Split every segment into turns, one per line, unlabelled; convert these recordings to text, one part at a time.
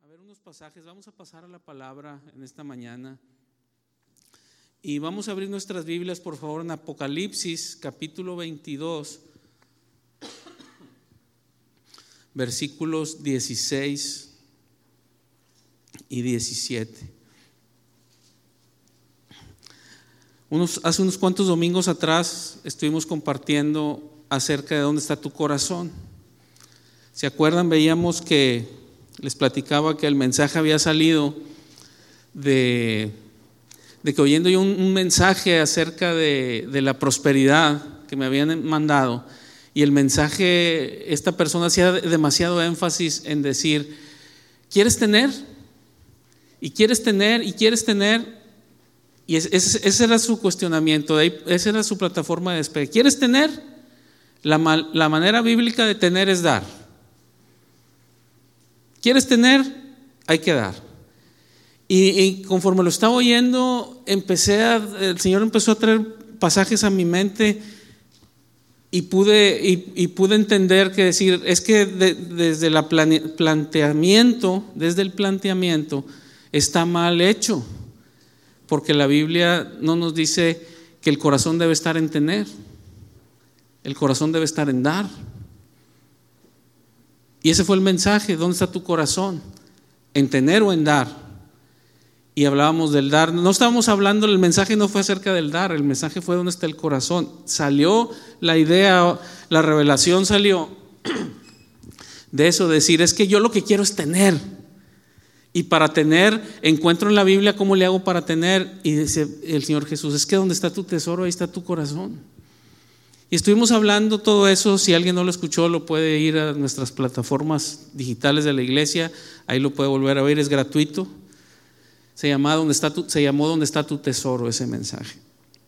ver unos pasajes, vamos a pasar a la palabra en esta mañana y vamos a abrir nuestras Biblias, por favor, en Apocalipsis capítulo 22, versículos 16 y 17. Hace unos cuantos domingos atrás estuvimos compartiendo acerca de dónde está tu corazón. ¿Se acuerdan? Veíamos que les platicaba que el mensaje había salido de que oyendo yo un mensaje acerca de la prosperidad que me habían mandado, y el mensaje, esta persona hacía demasiado énfasis en decir: ¿quieres tener? Y quieres tener, y quieres tener. Y ese era su cuestionamiento, esa era su plataforma de despegue. ¿Quieres tener? La manera bíblica de tener es dar. ¿Quieres tener? Hay que dar. Y conforme lo estaba oyendo, el Señor empezó a traer pasajes a mi mente y pude entender que decir, es que desde el planteamiento está mal hecho, porque la Biblia no nos dice que el corazón debe estar en tener, el corazón debe estar en dar. Y ese fue el mensaje: ¿dónde está tu corazón? ¿En tener o en dar? Y hablábamos del dar. No estábamos hablando, el mensaje no fue acerca del dar, el mensaje fue dónde está el corazón. Salió la idea, la revelación salió de eso, decir, es que yo lo que quiero es tener. Y para tener, encuentro en la Biblia cómo le hago para tener. Y dice el Señor Jesús, es que donde está tu tesoro, ahí está tu corazón. Y estuvimos hablando todo eso. Si alguien no lo escuchó, lo puede ir a nuestras plataformas digitales de la iglesia, ahí lo puede volver a oír, es gratuito. Se llamó ¿Dónde está tu tesoro? Ese mensaje.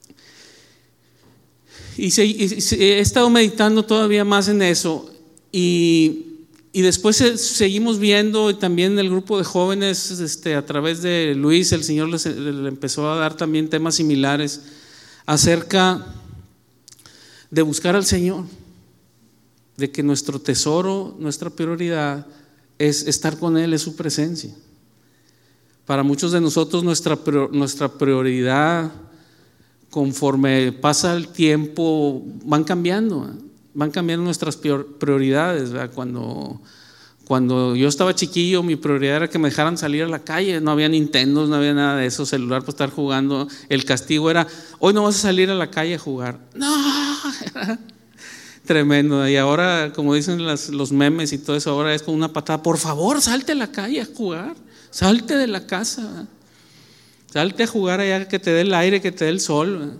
Y he estado meditando todavía más en eso, y después seguimos viendo, y también el grupo de jóvenes, a través de Luis, el Señor le empezó a dar también temas similares acerca de buscar al Señor, de que nuestro tesoro, nuestra prioridad es estar con Él, es su presencia. Para muchos de nosotros nuestra prioridad, conforme pasa el tiempo, van cambiando nuestras prioridades, ¿verdad? Cuando yo estaba chiquillo, mi prioridad era que me dejaran salir a la calle. No había Nintendo, no había nada de eso, celular para estar jugando. El castigo era: hoy no vas a salir a la calle a jugar. No, tremendo. Y ahora, como dicen los memes y todo eso, ahora es con una patada: por favor, salte a la calle a jugar, salte de la casa, ¿verdad? Salte a jugar allá, que te dé el aire, que te dé el sol, ¿verdad?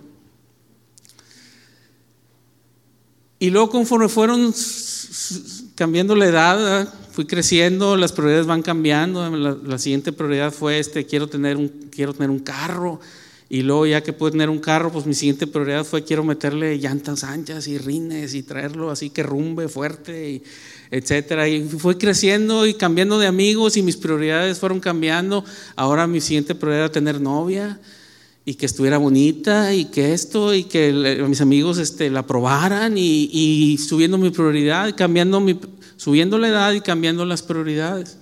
Y luego, conforme fueron cambiando la edad, ¿verdad?, fui creciendo, las prioridades van cambiando. La siguiente prioridad fue quiero tener un carro. Y luego, ya que pude tener un carro, pues mi siguiente prioridad fue: quiero meterle llantas anchas y rines y traerlo así que rumbe fuerte, y etcétera. Y fui creciendo y cambiando de amigos, y mis prioridades fueron cambiando. Ahora mi siguiente prioridad era tener novia, y que estuviera bonita, y que esto, y que mis amigos la aprobaran, y subiendo mi prioridad, subiendo la edad y cambiando las prioridades.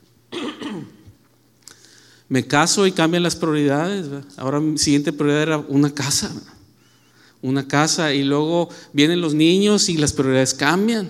Me caso y cambian las prioridades, ¿verdad? Ahora mi siguiente prioridad era una casa, y luego vienen los niños y las prioridades cambian,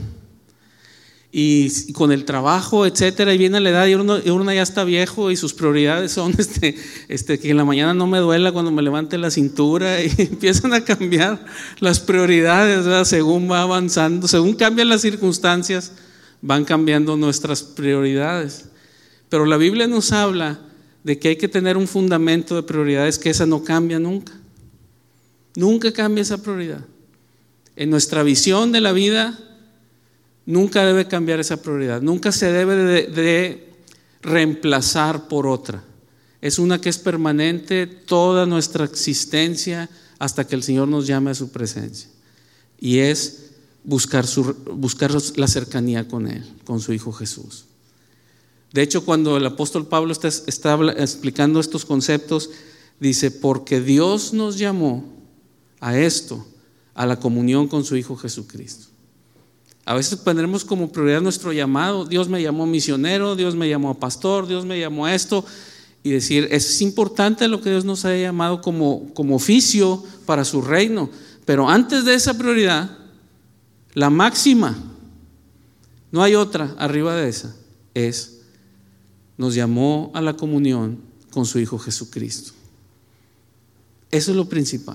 y con el trabajo, etcétera, y viene la edad, y uno ya está viejo, y sus prioridades son que en la mañana no me duela cuando me levante la cintura, y empiezan a cambiar las prioridades, ¿verdad? Según va avanzando, según cambian las circunstancias, van cambiando nuestras prioridades. Pero la Biblia nos habla de que hay que tener un fundamento de prioridades, que esa no cambia nunca. Nunca cambia esa prioridad. En nuestra visión de la vida, nunca debe cambiar esa prioridad. Nunca se debe de reemplazar por otra. Es una que es permanente toda nuestra existencia hasta que el Señor nos llame a su presencia. Y es buscar la cercanía con Él, con su Hijo Jesús. De hecho, cuando el apóstol Pablo está explicando estos conceptos, dice: porque Dios nos llamó a esto, a la comunión con su Hijo Jesucristo. A veces pondremos como prioridad nuestro llamado. Dios me llamó misionero, Dios me llamó pastor, Dios me llamó a esto. Y decir, es importante lo que Dios nos haya llamado como oficio para su reino. Pero antes de esa prioridad, la máxima, no hay otra arriba de esa, nos llamó a la comunión con su Hijo Jesucristo. Eso es lo principal.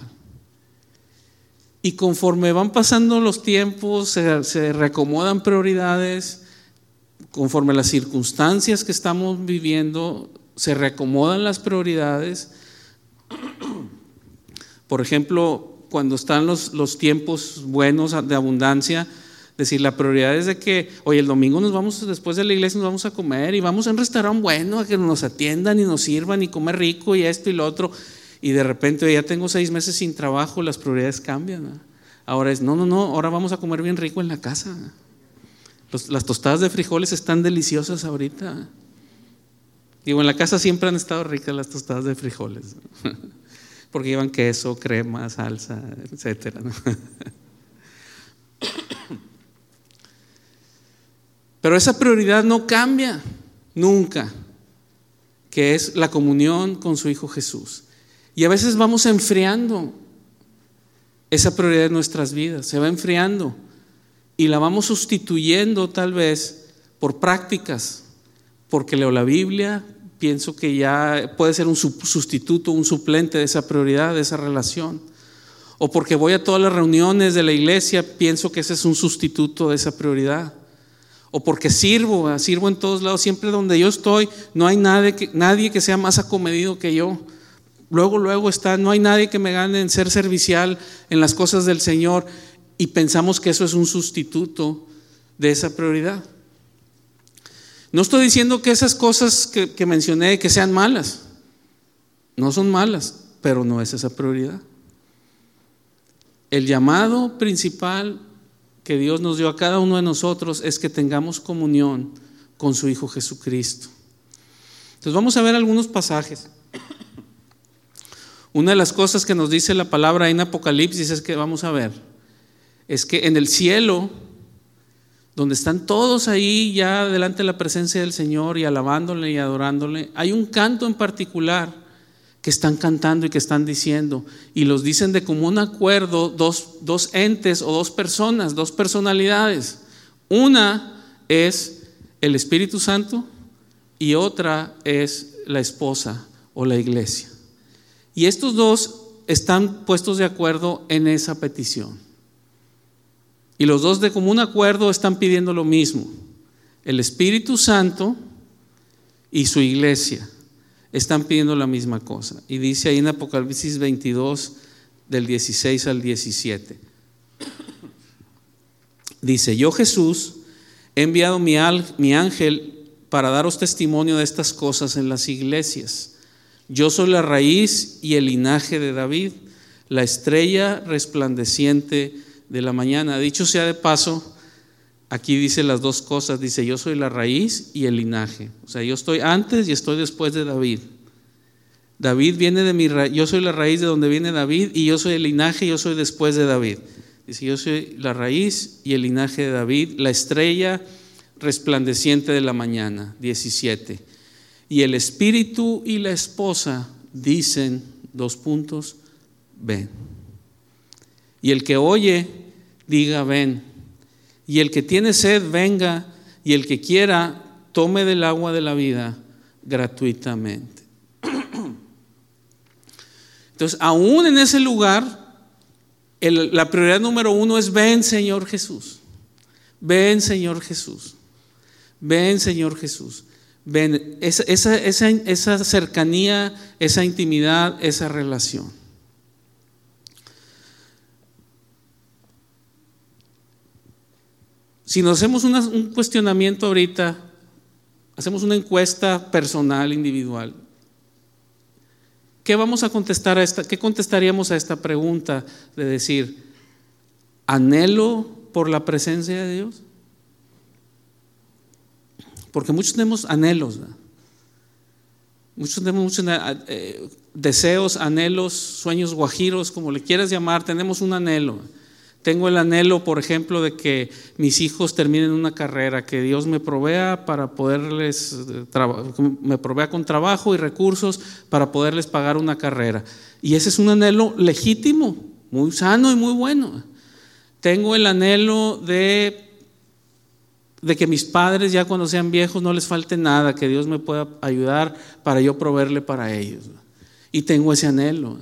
Y conforme van pasando los tiempos, se reacomodan prioridades, conforme las circunstancias que estamos viviendo, se reacomodan las prioridades. Por ejemplo, cuando están los tiempos buenos de abundancia, decir, la prioridad es de que, oye, el domingo nos vamos, después de la iglesia nos vamos a comer y vamos a un restaurante bueno, a que nos atiendan y nos sirvan y comer rico y esto y lo otro. Y de repente ya tengo 6 meses sin trabajo, las prioridades cambian, ¿no? Ahora es, no, ahora vamos a comer bien rico en la casa. Las tostadas de frijoles están deliciosas ahorita. Digo, en la casa siempre han estado ricas las tostadas de frijoles, porque llevan queso, crema, salsa, etcétera, ¿no? Pero esa prioridad no cambia nunca, que es la comunión con su Hijo Jesús. Y a veces vamos enfriando esa prioridad en nuestras vidas, se va enfriando y la vamos sustituyendo tal vez por prácticas, porque leo la Biblia, pienso que ya puede ser un sustituto, un suplente de esa prioridad, de esa relación. O porque voy a todas las reuniones de la iglesia, pienso que ese es un sustituto de esa prioridad. O porque sirvo en todos lados, siempre donde yo estoy, no hay nadie que sea más acomedido que yo. Luego está, no hay nadie que me gane en ser servicial en las cosas del Señor, y pensamos que eso es un sustituto de esa prioridad. No estoy diciendo que esas cosas que mencioné que sean malas, no son malas, pero no es esa prioridad. El llamado principal que Dios nos dio a cada uno de nosotros es que tengamos comunión con su Hijo Jesucristo. Entonces vamos a ver algunos pasajes. Una de las cosas que nos dice la palabra en Apocalipsis es que vamos a ver, es que en el cielo, donde están todos ahí ya delante de la presencia del Señor y alabándole y adorándole, hay un canto en particular que están cantando y que están diciendo, y los dicen de común acuerdo dos entes o dos personas, dos personalidades. Una es el Espíritu Santo y otra es la esposa o la iglesia. Y estos dos están puestos de acuerdo en esa petición. Y los dos de común acuerdo están pidiendo lo mismo. El Espíritu Santo y su iglesia están pidiendo la misma cosa. Y dice ahí en Apocalipsis 22, del 16 al 17. Dice, yo Jesús he enviado mi ángel para daros testimonio de estas cosas en las iglesias. Yo soy la raíz y el linaje de David, la estrella resplandeciente de la mañana. Dicho sea de paso, aquí dice las dos cosas, dice yo soy la raíz y el linaje. O sea, yo estoy antes y estoy después de David. David viene de mi raíz, yo soy la raíz de donde viene David, y yo soy el linaje, yo soy después de David. Dice yo soy la raíz y el linaje de David, la estrella resplandeciente de la mañana. 17. Y el espíritu y la esposa dicen, ven. Y el que oye, diga ven. Y el que tiene sed, venga. Y el que quiera, tome del agua de la vida gratuitamente. Entonces, aún en ese lugar, la prioridad número 1 es ven, Señor Jesús. Ven, Señor Jesús. Ven, Señor Jesús. Ven, esa cercanía, esa intimidad, esa relación. Si nos hacemos un cuestionamiento ahorita, hacemos una encuesta personal, individual, ¿qué vamos a contestar qué contestaríamos a esta pregunta de decir, anhelo por la presencia de Dios? Porque muchos tenemos anhelos, ¿verdad? Muchos tenemos deseos, anhelos, sueños guajiros, como le quieras llamar, tenemos un anhelo. Tengo el anhelo, por ejemplo, de que mis hijos terminen una carrera, que Dios me provea para me provea con trabajo y recursos para poderles pagar una carrera. Y ese es un anhelo legítimo, muy sano y muy bueno. Tengo el anhelo de que mis padres ya cuando sean viejos no les falte nada, que Dios me pueda ayudar para yo proveerle para ellos. Y tengo ese anhelo.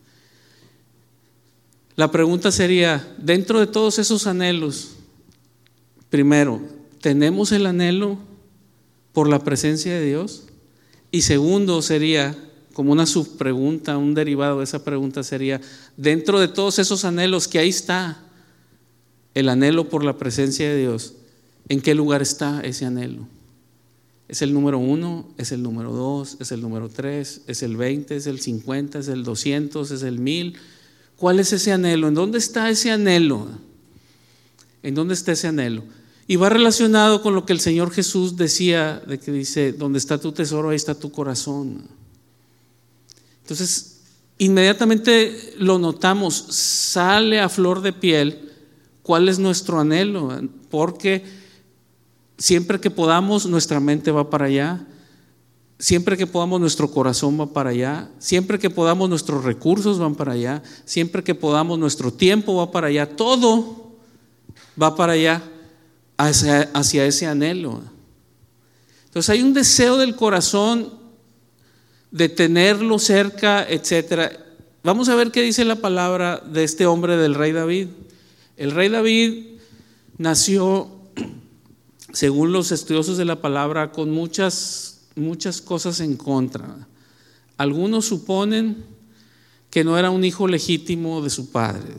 La pregunta sería, dentro de todos esos anhelos, primero, ¿tenemos el anhelo por la presencia de Dios? Y segundo sería, como una subpregunta, un derivado de esa pregunta sería, dentro de todos esos anhelos que ahí está, el anhelo por la presencia de Dios, ¿en qué lugar está ese anhelo? ¿Es el número 1? ¿Es el número 2? ¿Es el número 3? ¿Es el 20? ¿Es el 50? ¿Es el 200? ¿Es el 1000? ¿Cuál es ese anhelo? ¿En dónde está ese anhelo? ¿En dónde está ese anhelo? Y va relacionado con lo que el Señor Jesús decía, de que dice, donde está tu tesoro, ahí está tu corazón. Entonces, inmediatamente lo notamos, sale a flor de piel cuál es nuestro anhelo, porque siempre que podamos nuestra mente va para allá, siempre que podamos nuestro corazón va para allá, siempre que podamos nuestros recursos van para allá, siempre que podamos nuestro tiempo va para allá, todo va para allá, hacia ese anhelo. Entonces hay un deseo del corazón de tenerlo cerca, etcétera. Vamos a ver qué dice la palabra de este hombre del rey David. El rey David nació, según los estudiosos de la palabra, con muchas cosas en contra. Algunos suponen que no era un hijo legítimo de su padre,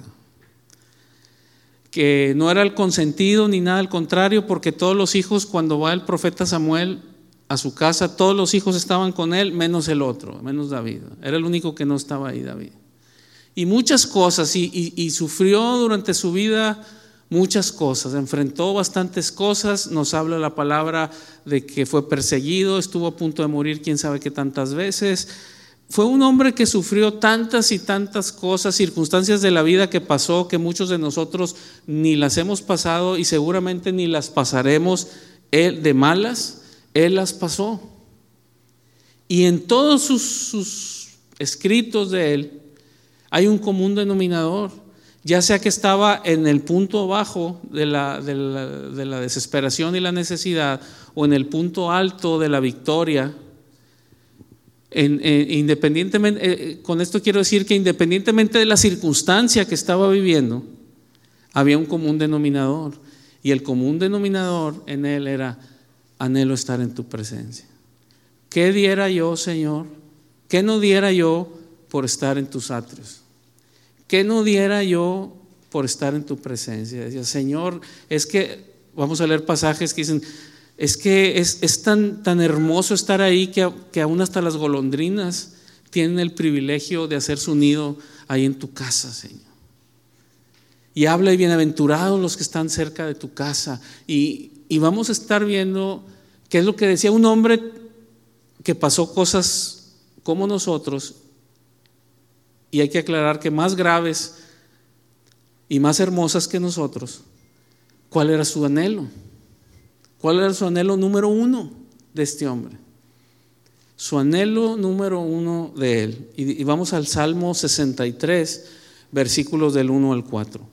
que no era el consentido ni nada al contrario, porque todos los hijos, cuando va el profeta Samuel a su casa, todos los hijos estaban con él, menos el otro, menos David. Era el único que no estaba ahí, David. Y muchas cosas, y sufrió durante su vida muchas cosas, enfrentó bastantes cosas. Nos habla la palabra de que fue perseguido, estuvo a punto de morir quién sabe qué tantas veces. Fue un hombre que sufrió tantas y tantas cosas, circunstancias de la vida que pasó, que muchos de nosotros ni las hemos pasado y seguramente ni las pasaremos. Él de malas, él las pasó. Y en todos sus escritos de él hay un común denominador, ya sea que estaba en el punto bajo de la desesperación y la necesidad, o en el punto alto de la victoria. Independientemente, con esto quiero decir que independientemente de la circunstancia que estaba viviendo, había un común denominador, y el común denominador en él era: anhelo estar en tu presencia. ¿Qué diera yo, Señor? ¿Qué no diera yo por estar en tus atrios? ¿Qué no diera yo por estar en tu presencia? Decía, Señor, es que, vamos a leer pasajes que dicen, es que es tan hermoso estar ahí que aún hasta las golondrinas tienen el privilegio de hacer su nido ahí en tu casa, Señor. Y habla, y bienaventurados los que están cerca de tu casa. Y vamos a estar viendo qué es lo que decía un hombre que pasó cosas como nosotros. Y hay que aclarar que más graves y más hermosas que nosotros. ¿Cuál era su anhelo? ¿Cuál era su anhelo número 1 de este hombre? Su anhelo número 1 de él. Y vamos al Salmo 63, versículos del 1 al 4.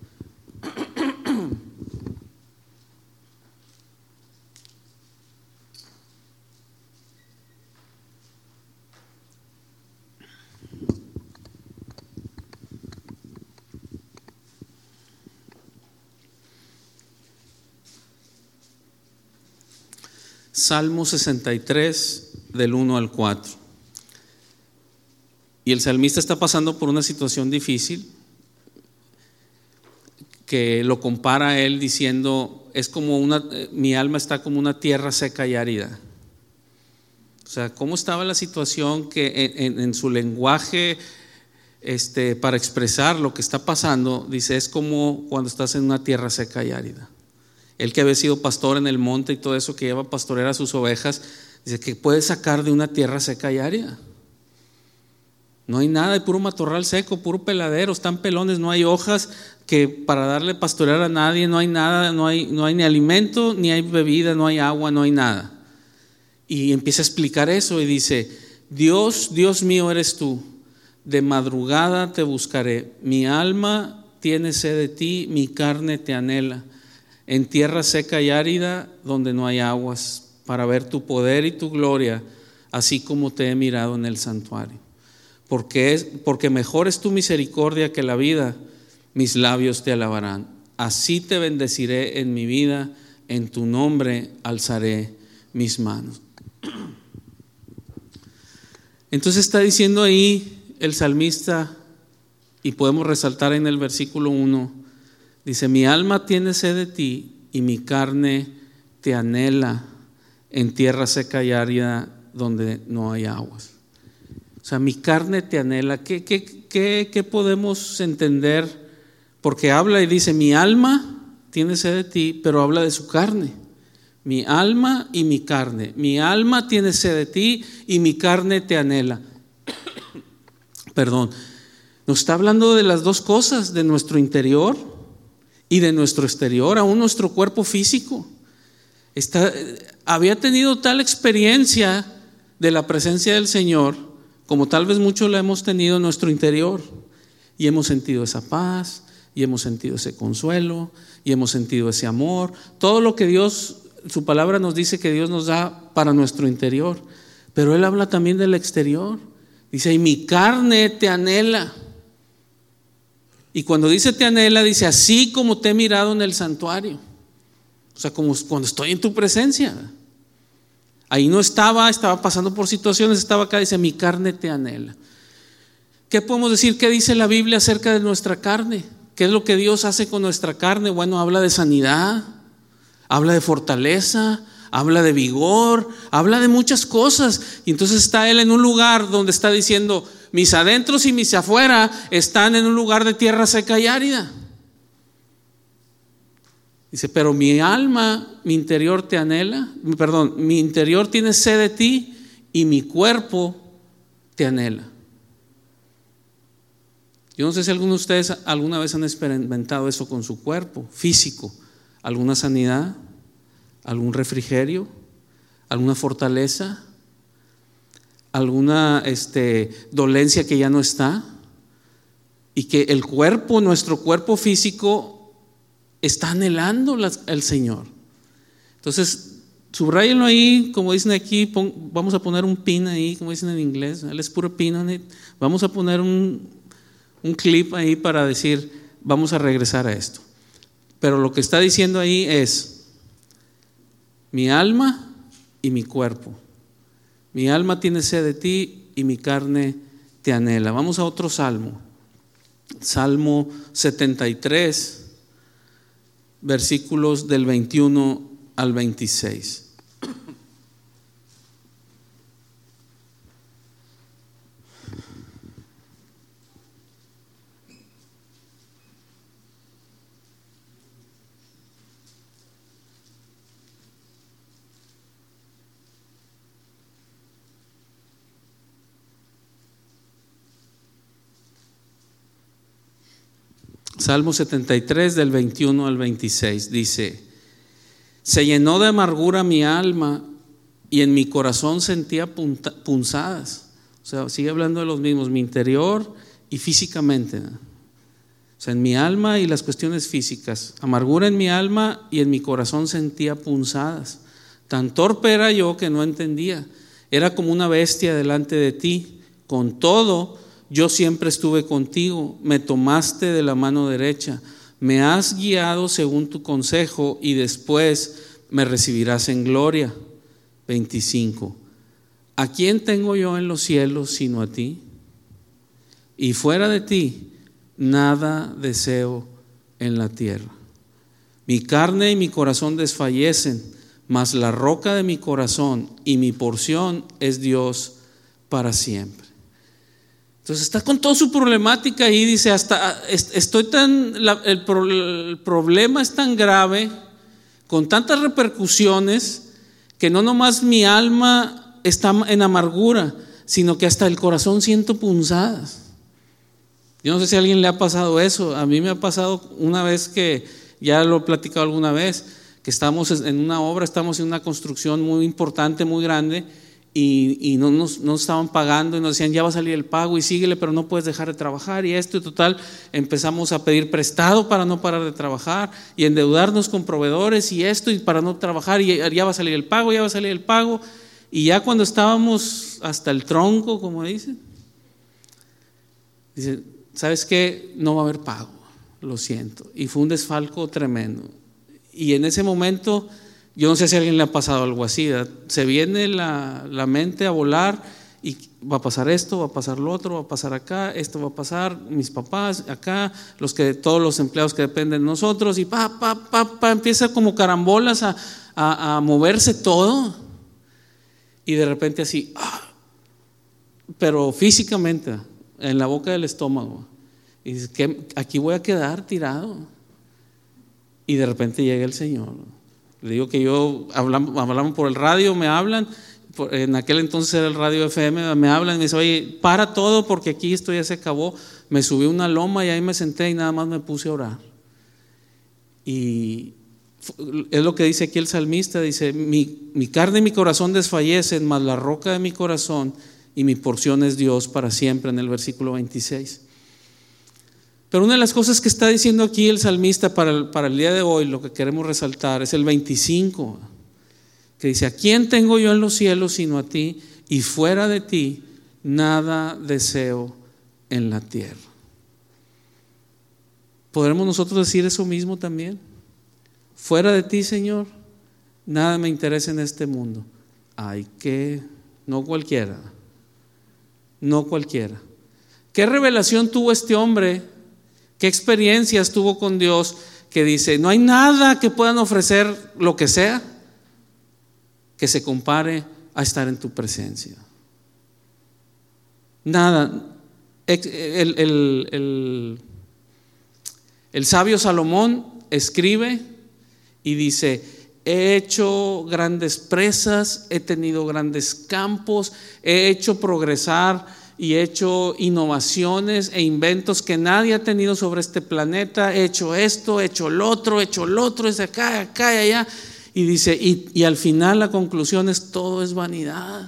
Salmo 63, del 1 al 4. Y el salmista está pasando por una situación difícil, que lo compara a él diciendo, es como mi alma está como una tierra seca y árida. O sea, ¿cómo estaba la situación? Que en su lenguaje para expresar lo que está pasando, dice, es como cuando estás en una tierra seca y árida. Él, que había sido pastor en el monte y todo eso, que lleva a pastorear a sus ovejas, dice que puede sacar de una tierra seca y árida. No hay nada, hay puro matorral seco, puro peladero, están pelones, no hay hojas que para darle pastorear a nadie, no hay nada, no hay ni alimento, ni hay bebida, no hay agua, no hay nada. Y empieza a explicar eso y dice: Dios, Dios mío eres tú, de madrugada te buscaré, mi alma tiene sed de ti, mi carne te anhela, en tierra seca y árida donde no hay aguas, para ver tu poder y tu gloria, así como te he mirado en el santuario. Porque mejor es tu misericordia que la vida, mis labios te alabarán. Así te bendeciré en mi vida, en tu nombre alzaré mis manos. Entonces está diciendo ahí el salmista, y podemos resaltar en el versículo 1, dice: mi alma tiene sed de ti y mi carne te anhela en tierra seca y árida donde no hay aguas. O sea, mi carne te anhela. ¿Qué podemos entender? Porque habla y dice: mi alma tiene sed de ti, pero habla de su carne. Mi alma y mi carne. Mi alma tiene sed de ti y mi carne te anhela. Perdón. Nos está hablando de las dos cosas, de nuestro interior y de nuestro exterior, aún nuestro cuerpo físico. Había tenido tal experiencia de la presencia del Señor, como tal vez muchos la hemos tenido en nuestro interior, y hemos sentido esa paz, y hemos sentido ese consuelo, y hemos sentido ese amor, todo lo que Dios, su palabra nos dice que Dios nos da para nuestro interior. Pero Él habla también del exterior, dice: y mi carne te anhela. Y cuando dice te anhela, dice: así como te he mirado en el santuario. O sea, como cuando estoy en tu presencia. Ahí no estaba pasando por situaciones, estaba acá, dice: mi carne te anhela. ¿Qué podemos decir? ¿Qué dice la Biblia acerca de nuestra carne? ¿Qué es lo que Dios hace con nuestra carne? Bueno, habla de sanidad, habla de fortaleza, habla de vigor, habla de muchas cosas. Y entonces está Él en un lugar donde está diciendo: mis adentros y mis afuera están en un lugar de tierra seca y árida. Dice: pero mi alma, mi interior te anhela, mi interior tiene sed de ti y mi cuerpo te anhela. Yo no sé si alguno de ustedes alguna vez han experimentado eso con su cuerpo físico, alguna sanidad, algún refrigerio, alguna fortaleza, alguna dolencia que ya no está, y que el cuerpo, nuestro cuerpo físico, está anhelando el Señor. Entonces, subráyenlo ahí, como dicen aquí, vamos a poner un pin ahí, como dicen en inglés, Él es puro pin on it. Vamos a poner un clip ahí para decir: vamos a regresar a esto. Pero lo que está diciendo ahí es: mi alma y mi cuerpo. Mi alma tiene sed de ti y mi carne te anhela. Vamos a otro salmo. Salmo 73. Versículos del 21 al 26. Salmo 73 del 21 al 26 dice: se llenó de amargura mi alma y en mi corazón sentía punzadas. O sea, sigue hablando de los mismos, mi interior y físicamente, ¿no? O sea, en mi alma y las cuestiones físicas, amargura en mi alma y en mi corazón sentía punzadas. Tan torpe era yo que no entendía, era como una bestia delante de ti. Con todo, yo siempre estuve contigo, me tomaste de la mano derecha, me has guiado según tu consejo y después me recibirás en gloria. 25. ¿A quién tengo yo en los cielos sino a ti? Y fuera de ti, nada deseo en la tierra. Mi carne y mi corazón desfallecen, mas la roca de mi corazón y mi porción es Dios para siempre. Entonces está con toda su problemática y dice: el problema es tan grave, con tantas repercusiones, que no nomás mi alma está en amargura, sino que hasta el corazón siento punzadas. Yo no sé si a alguien le ha pasado eso. A mí me ha pasado una vez, que ya lo he platicado alguna vez, que estamos en una obra, estamos en una construcción muy importante, muy grande, y no nos estaban pagando y nos decían, ya va a salir el pago y síguele, pero no puedes dejar de trabajar, y esto, y total, empezamos a pedir prestado para no parar de trabajar y endeudarnos con proveedores y esto, y para no trabajar, y ya va a salir el pago, ya va a salir el pago. Y ya cuando estábamos hasta el tronco, como dicen, dice, ¿sabes qué? No va a haber pago, lo siento. Y fue un desfalco tremendo. Y en ese momento, yo no sé si a alguien le ha pasado algo así, ¿verdad? Se viene la mente a volar y va a pasar esto, va a pasar lo otro, va a pasar acá, esto va a pasar, mis papás acá, todos los empleados que dependen de nosotros, y empieza como carambolas a moverse todo, y de repente así, pero físicamente, en la boca del estómago, y dice, que aquí voy a quedar tirado. Y de repente llega el Señor. Le digo que hablamos por el radio, me hablan, en aquel entonces era el radio FM, me hablan y me dicen, oye, para todo porque aquí esto ya se acabó. Me subí una loma y ahí me senté y nada más me puse a orar. Y es lo que dice aquí el salmista, dice, mi carne y mi corazón desfallecen, mas la roca de mi corazón y mi porción es Dios para siempre, en el versículo 26. Pero una de las cosas que está diciendo aquí el salmista para el día de hoy, lo que queremos resaltar, es el 25, que dice, ¿a quién tengo yo en los cielos sino a ti? Y fuera de ti nada deseo en la tierra. ¿Podremos nosotros decir eso mismo también? Fuera de ti, Señor, nada me interesa en este mundo. No cualquiera. ¿Qué revelación tuvo este hombre? ¿Qué experiencias tuvo con Dios? Que dice, no hay nada que puedan ofrecer, lo que sea, que se compare a estar en tu presencia. Nada. El sabio Salomón escribe y dice, he hecho grandes presas, he tenido grandes campos, he hecho progresar y he hecho innovaciones e inventos que nadie ha tenido sobre este planeta. He hecho esto, he hecho lo otro, es acá y allá. Y dice, y al final la conclusión es, todo es vanidad.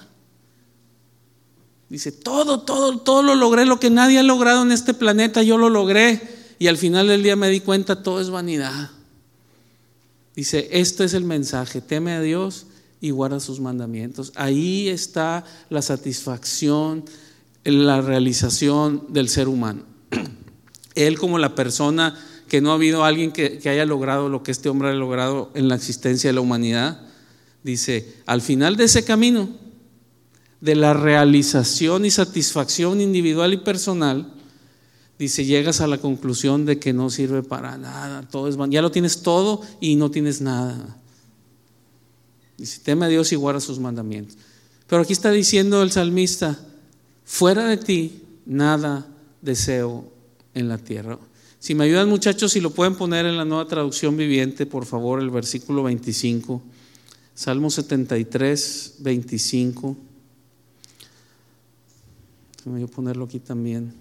Dice, todo lo logré, lo que nadie ha logrado en este planeta, yo lo logré. Y al final del día me di cuenta, todo es vanidad. Dice, este es el mensaje, teme a Dios y guarda sus mandamientos. Ahí está la satisfacción, la realización del ser humano. Él, como la persona, que no ha habido alguien que haya logrado lo que este hombre ha logrado en la existencia de la humanidad, dice, al final de ese camino, de la realización y satisfacción individual y personal, dice, llegas a la conclusión de que no sirve para nada, todo es ya lo tienes todo y no tienes nada. Dice, teme a Dios y guarda sus mandamientos. Pero aquí está diciendo el salmista, fuera de ti nada deseo en la tierra. Si me ayudan, muchachos, si lo pueden poner en la Nueva Traducción Viviente, por favor, el versículo 25, Salmo 73, 25. Voy a ponerlo aquí también.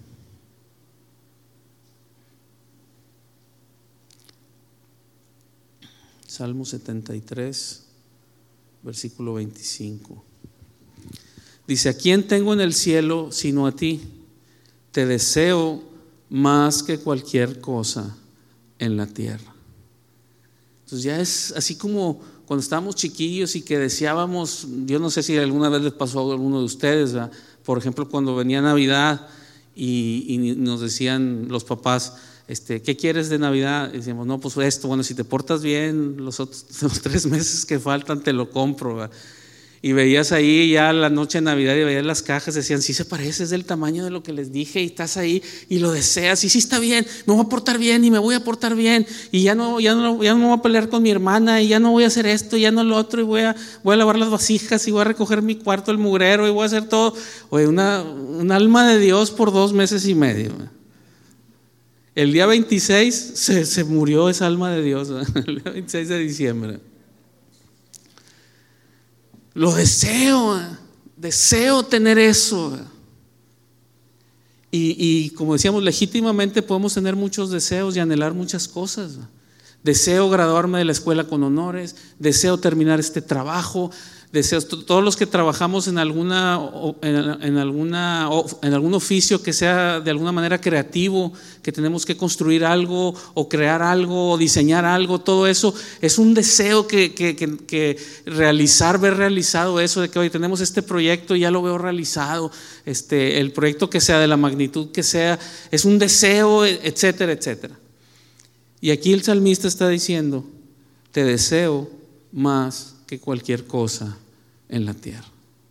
Salmo 73, versículo 25. Dice, ¿a quién tengo en el cielo sino a ti? Te deseo más que cualquier cosa en la tierra. Entonces ya es así como cuando estábamos chiquillos y que deseábamos, yo no sé si alguna vez les pasó a alguno de ustedes, ¿verdad? Por ejemplo, cuando venía Navidad y nos decían los papás, ¿qué quieres de Navidad? Y decíamos, no, pues esto, bueno, si te portas bien, los 3 meses que faltan te lo compro, ¿verdad? Y veías ahí ya la noche de Navidad y veías las cajas, decían, sí se parece, es del tamaño de lo que les dije, y estás ahí y lo deseas, y sí está bien, me voy a portar bien y me voy a portar bien, y ya no me voy a pelear con mi hermana, y ya no voy a hacer esto, y ya no lo otro, y voy a lavar las vasijas, y voy a recoger mi cuarto, el mugrero, y voy a hacer todo. Oye, un alma de Dios por 2 meses y medio. El día 26 se murió esa alma de Dios, el día 26 de diciembre. Lo deseo. Deseo tener eso. Y como decíamos, legítimamente podemos tener muchos deseos y anhelar muchas cosas. Deseo graduarme de la escuela con honores, deseo terminar este trabajo, deseos, todos los que trabajamos en algún oficio que sea de alguna manera creativo, que tenemos que construir algo o crear algo o diseñar algo, todo eso es un deseo que realizar, ver realizado eso, de que hoy tenemos este proyecto y ya lo veo realizado, el proyecto que sea de la magnitud que sea, es un deseo, etcétera, etcétera. Y aquí el salmista está diciendo: te deseo más que cualquier cosa en la tierra.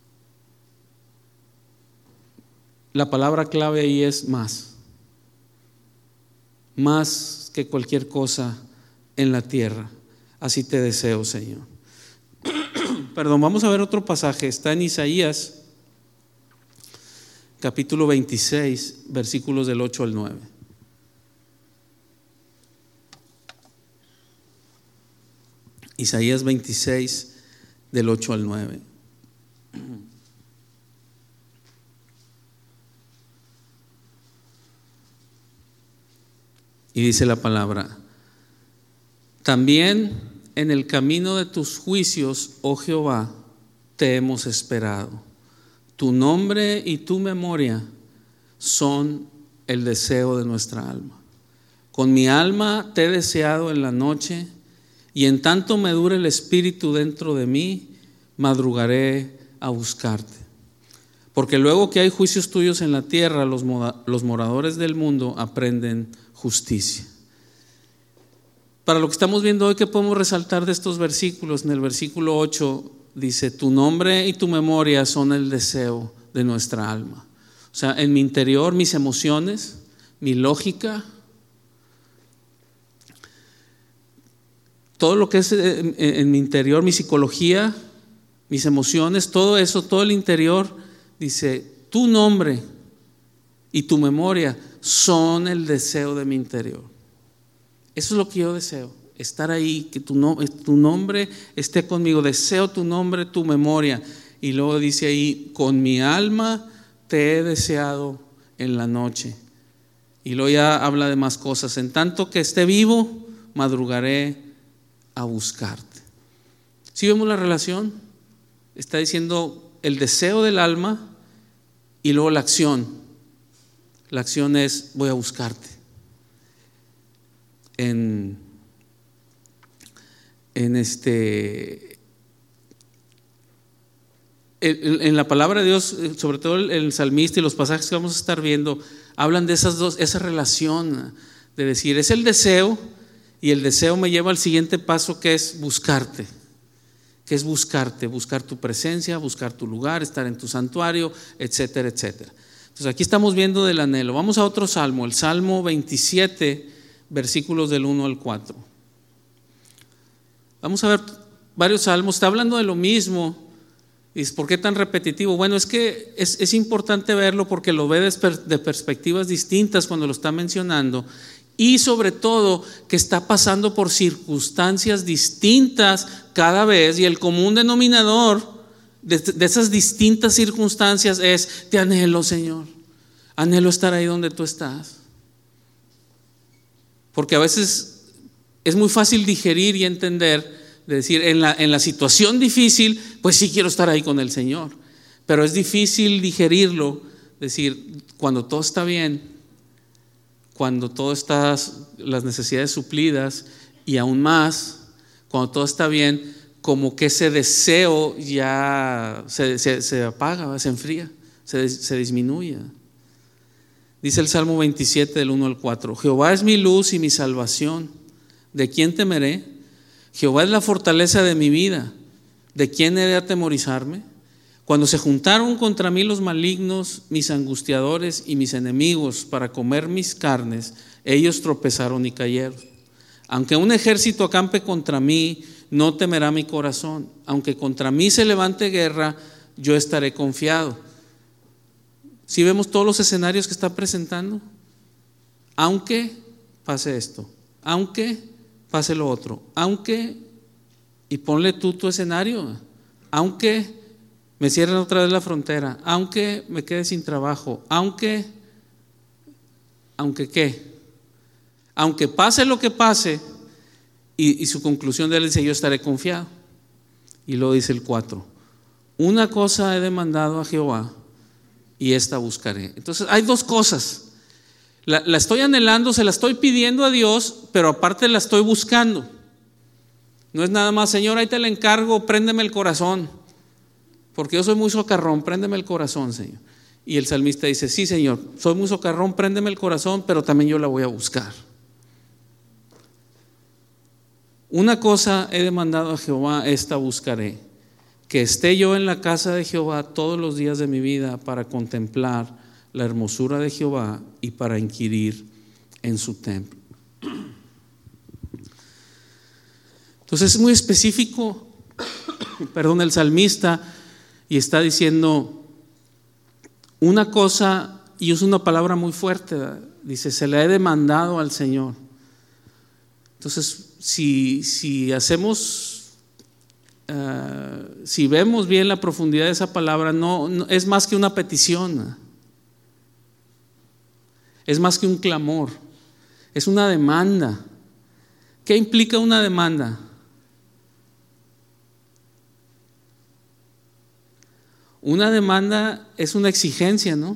La palabra clave ahí es más. Más que cualquier cosa en la tierra. Así te deseo, Señor. Perdón, vamos a ver otro pasaje. Está en Isaías, capítulo 26, versículos del 8 al 9. Isaías 26, del 8 al 9. Y dice la palabra: también en el camino de tus juicios, oh Jehová, te hemos esperado. Tu nombre y tu memoria son el deseo de nuestra alma. Con mi alma te he deseado en la noche, y en tanto me dure el espíritu dentro de mí, madrugaré a buscarte. Porque luego que hay juicios tuyos en la tierra, los moradores del mundo aprenden justicia. Para lo que estamos viendo hoy, ¿qué podemos resaltar de estos versículos? En el versículo 8 dice: tu nombre y tu memoria son el deseo de nuestra alma. O sea, en mi interior, mis emociones, mi lógica, todo lo que es en mi interior, mi psicología, mis emociones, todo eso, todo el interior, dice: tu nombre y tu memoria son el deseo de mi interior. Eso es lo que yo deseo, estar ahí, que tu nombre esté conmigo. Deseo tu nombre, tu memoria. Y luego dice ahí: con mi alma te he deseado en la noche. Y luego ya habla de más cosas. En tanto que esté vivo, madrugaré a buscarte. ¿Sí vemos la relación? Está diciendo el deseo del alma y luego la acción. La acción es: voy a buscarte. En la palabra de Dios, sobre todo el salmista y los pasajes que vamos a estar viendo, hablan de esa relación de decir, es el deseo, y el deseo me lleva al siguiente paso, que es buscarte. Que es buscarte, buscar tu presencia, buscar tu lugar, estar en tu santuario, etcétera, etcétera. Entonces aquí estamos viendo del anhelo. Vamos a otro salmo, el Salmo 27, versículos del 1 al 4. Vamos a ver varios salmos. Está hablando de lo mismo. Dice: ¿por qué tan repetitivo? Bueno, es que es importante verlo porque lo ve de perspectivas distintas cuando lo está mencionando. Y sobre todo que está pasando por circunstancias distintas cada vez, y el común denominador de esas distintas circunstancias es: te anhelo, Señor, anhelo estar ahí donde tú estás. Porque a veces es muy fácil digerir y entender, de decir, en la situación difícil, pues sí quiero estar ahí con el Señor, pero es difícil digerirlo, decir, cuando todo está bien, cuando todo está, las necesidades suplidas, y aún más cuando todo está bien, como que ese deseo ya se apaga, se enfría, se disminuye. Dice el Salmo 27 del 1 al 4: Jehová es mi luz y mi salvación, ¿de quién temeré? Jehová es la fortaleza de mi vida, ¿de quién he de atemorizarme? Cuando se juntaron contra mí los malignos, mis angustiadores y mis enemigos, para comer mis carnes, ellos tropezaron y cayeron. Aunque un ejército acampe contra mí, no temerá mi corazón. Aunque contra mí se levante guerra, yo estaré confiado. ¿Sí vemos todos los escenarios que está presentando? Aunque pase esto, aunque pase lo otro, aunque, y ponle tú tu escenario, aunque me cierren otra vez la frontera, aunque me quede sin trabajo, aunque ¿qué? Aunque pase lo que pase, y su conclusión de él dice, yo estaré confiado. Y luego dice el 4, una cosa he demandado a Jehová y esta buscaré. Entonces hay dos cosas, la estoy anhelando, se la estoy pidiendo a Dios, pero aparte la estoy buscando. No es nada más, Señor, ahí te la encargo, préndeme el corazón, porque yo soy muy socarrón, préndeme el corazón, Señor. Y el salmista dice, sí, Señor, soy muy socarrón, préndeme el corazón, pero también yo la voy a buscar. Una cosa he demandado a Jehová, esta buscaré, que esté yo en la casa de Jehová todos los días de mi vida para contemplar la hermosura de Jehová y para inquirir en su templo. Entonces es muy específico, el salmista, y está diciendo una cosa, y usa una palabra muy fuerte, ¿verdad? Dice, se la he demandado al Señor. Entonces, si hacemos, si vemos bien la profundidad de esa palabra, no es más que una petición, es más que un clamor, es una demanda. ¿Qué implica una demanda? Una demanda es una exigencia, ¿no?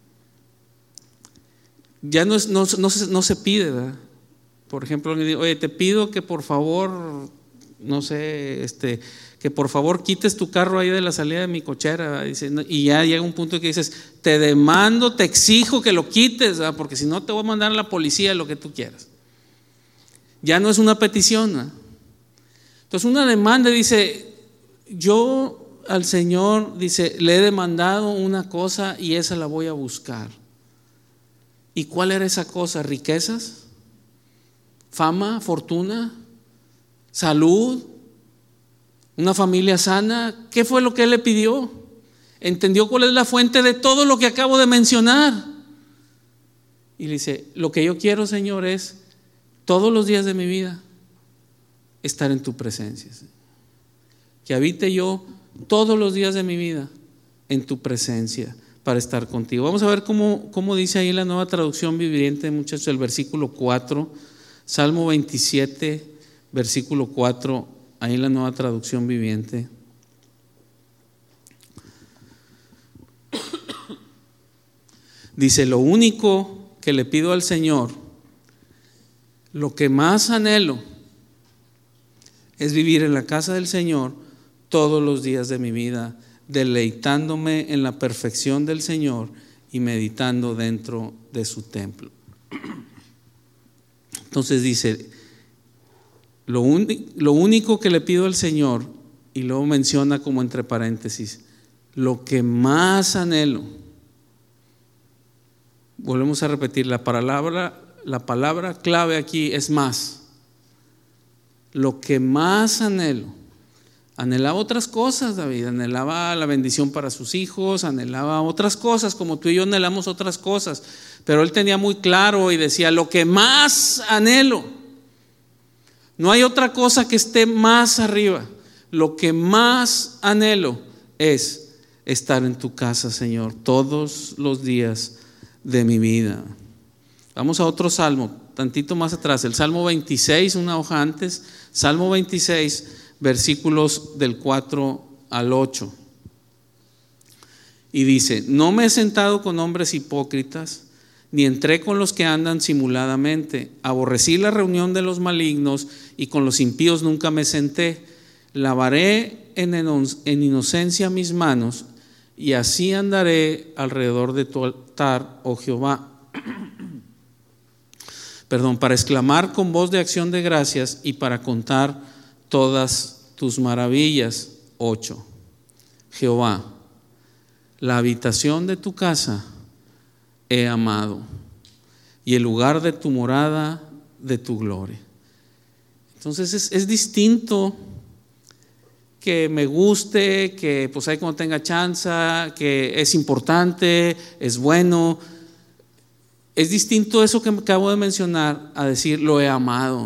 Ya no se pide, ¿verdad? Por ejemplo, le digo, oye, te pido que por favor, no sé, que por favor quites tu carro ahí de la salida de mi cochera, dice, y ya llega un punto que dices, te demando, te exijo que lo quites, ¿verdad? Porque si no te voy a mandar a la policía, lo que tú quieras. Ya no es una petición, ¿verdad? Entonces una demanda dice, yo al Señor, dice, le he demandado una cosa y esa la voy a buscar. ¿Y cuál era esa cosa? ¿Riquezas? ¿Fama? ¿Fortuna? ¿Salud? ¿Una familia sana? ¿Qué fue lo que él le pidió? ¿Entendió cuál es la fuente de todo lo que acabo de mencionar? Y le dice, lo que yo quiero, Señor, es todos los días de mi vida estar en tu presencia, que habite yo todos los días de mi vida en tu presencia para estar contigo. Vamos a ver cómo dice ahí la Nueva Traducción Viviente, muchachos, el versículo 4, Salmo 27, versículo 4, ahí la Nueva Traducción Viviente. Dice, lo único que le pido al Señor, lo que más anhelo, es vivir en la casa del Señor todos los días de mi vida, deleitándome en la perfección del Señor y meditando dentro de su templo. Entonces dice, lo único que le pido al Señor, y luego menciona como entre paréntesis, lo que más anhelo. Volvemos a repetir, la palabra clave aquí es más. Lo que más anhelo. Anhelaba otras cosas, David, anhelaba la bendición para sus hijos, anhelaba otras cosas, como tú y yo anhelamos otras cosas, pero él tenía muy claro y decía, lo que más anhelo, no hay otra cosa que esté más arriba, lo que más anhelo es estar en tu casa, Señor, todos los días de mi vida. Vamos a otro salmo, tantito más atrás, el Salmo 26, una hoja antes, Salmo 26, versículos del 4 al 8. Y dice, no me he sentado con hombres hipócritas, ni entré con los que andan simuladamente. Aborrecí la reunión de los malignos y con los impíos nunca me senté. Lavaré en inocencia mis manos y así andaré alrededor de tu altar, oh Jehová. Para exclamar con voz de acción de gracias y para contar todas tus maravillas. 8. Jehová, la habitación de tu casa he amado y el lugar de tu morada de tu gloria. Entonces es distinto que me guste, que pues ahí cuando tenga chance, que es importante, es bueno. Es distinto eso que me acabo de mencionar a decir lo he amado.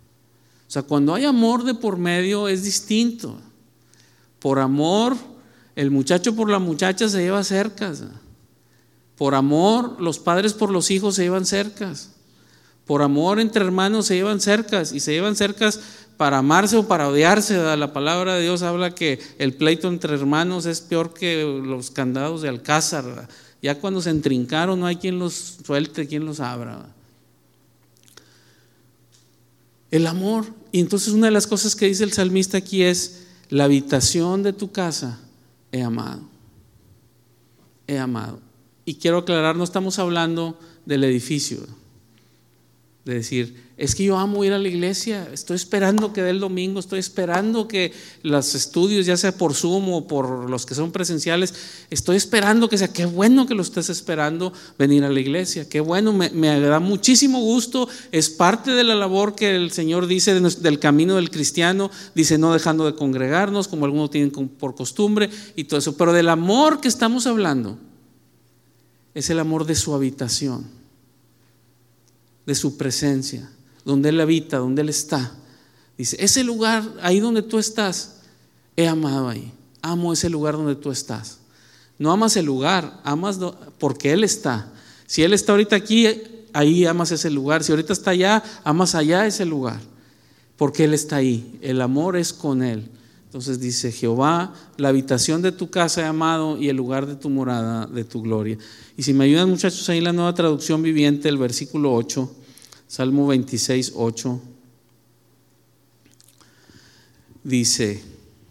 O sea, cuando hay amor de por medio es distinto. Por amor El muchacho por la muchacha se lleva cercas. Por amor, los padres por los hijos se llevan cercas. Por amor entre hermanos se llevan cercas, y se llevan cercas para amarse o para odiarse. La palabra de Dios habla que el pleito entre hermanos es peor que los candados de alcázar. Ya cuando se entrincaron no hay quien los suelte, quien los abra. El amor. Y entonces una de las cosas que dice el salmista aquí es: la habitación de tu casa he amado. He amado. Y quiero aclarar, no estamos hablando del edificio, de decir, es que yo amo ir a la iglesia, estoy esperando que dé el domingo, estoy esperando que los estudios, ya sea por Zoom o por los que son presenciales, estoy esperando que sea. Qué bueno que lo estés esperando venir a la iglesia, qué bueno, me da muchísimo gusto, es parte de la labor que el Señor dice del camino del cristiano, dice no dejando de congregarnos como algunos tienen por costumbre y todo eso, pero del amor que estamos hablando es el amor de su habitación, de su presencia, donde Él habita, donde Él está. Dice, ese lugar, ahí donde tú estás, he amado ahí. Amo ese lugar donde tú estás. No amas el lugar, amas porque Él está. Si Él está ahorita aquí, ahí amas ese lugar. Si ahorita está allá, amas allá ese lugar, porque Él está ahí. El amor es con Él. Entonces dice, Jehová, la habitación de tu casa he amado, y el lugar de tu morada, de tu gloria. Y si me ayudan, muchachos, ahí en la Nueva Traducción Viviente, el versículo 8, Salmo 26, 8, dice,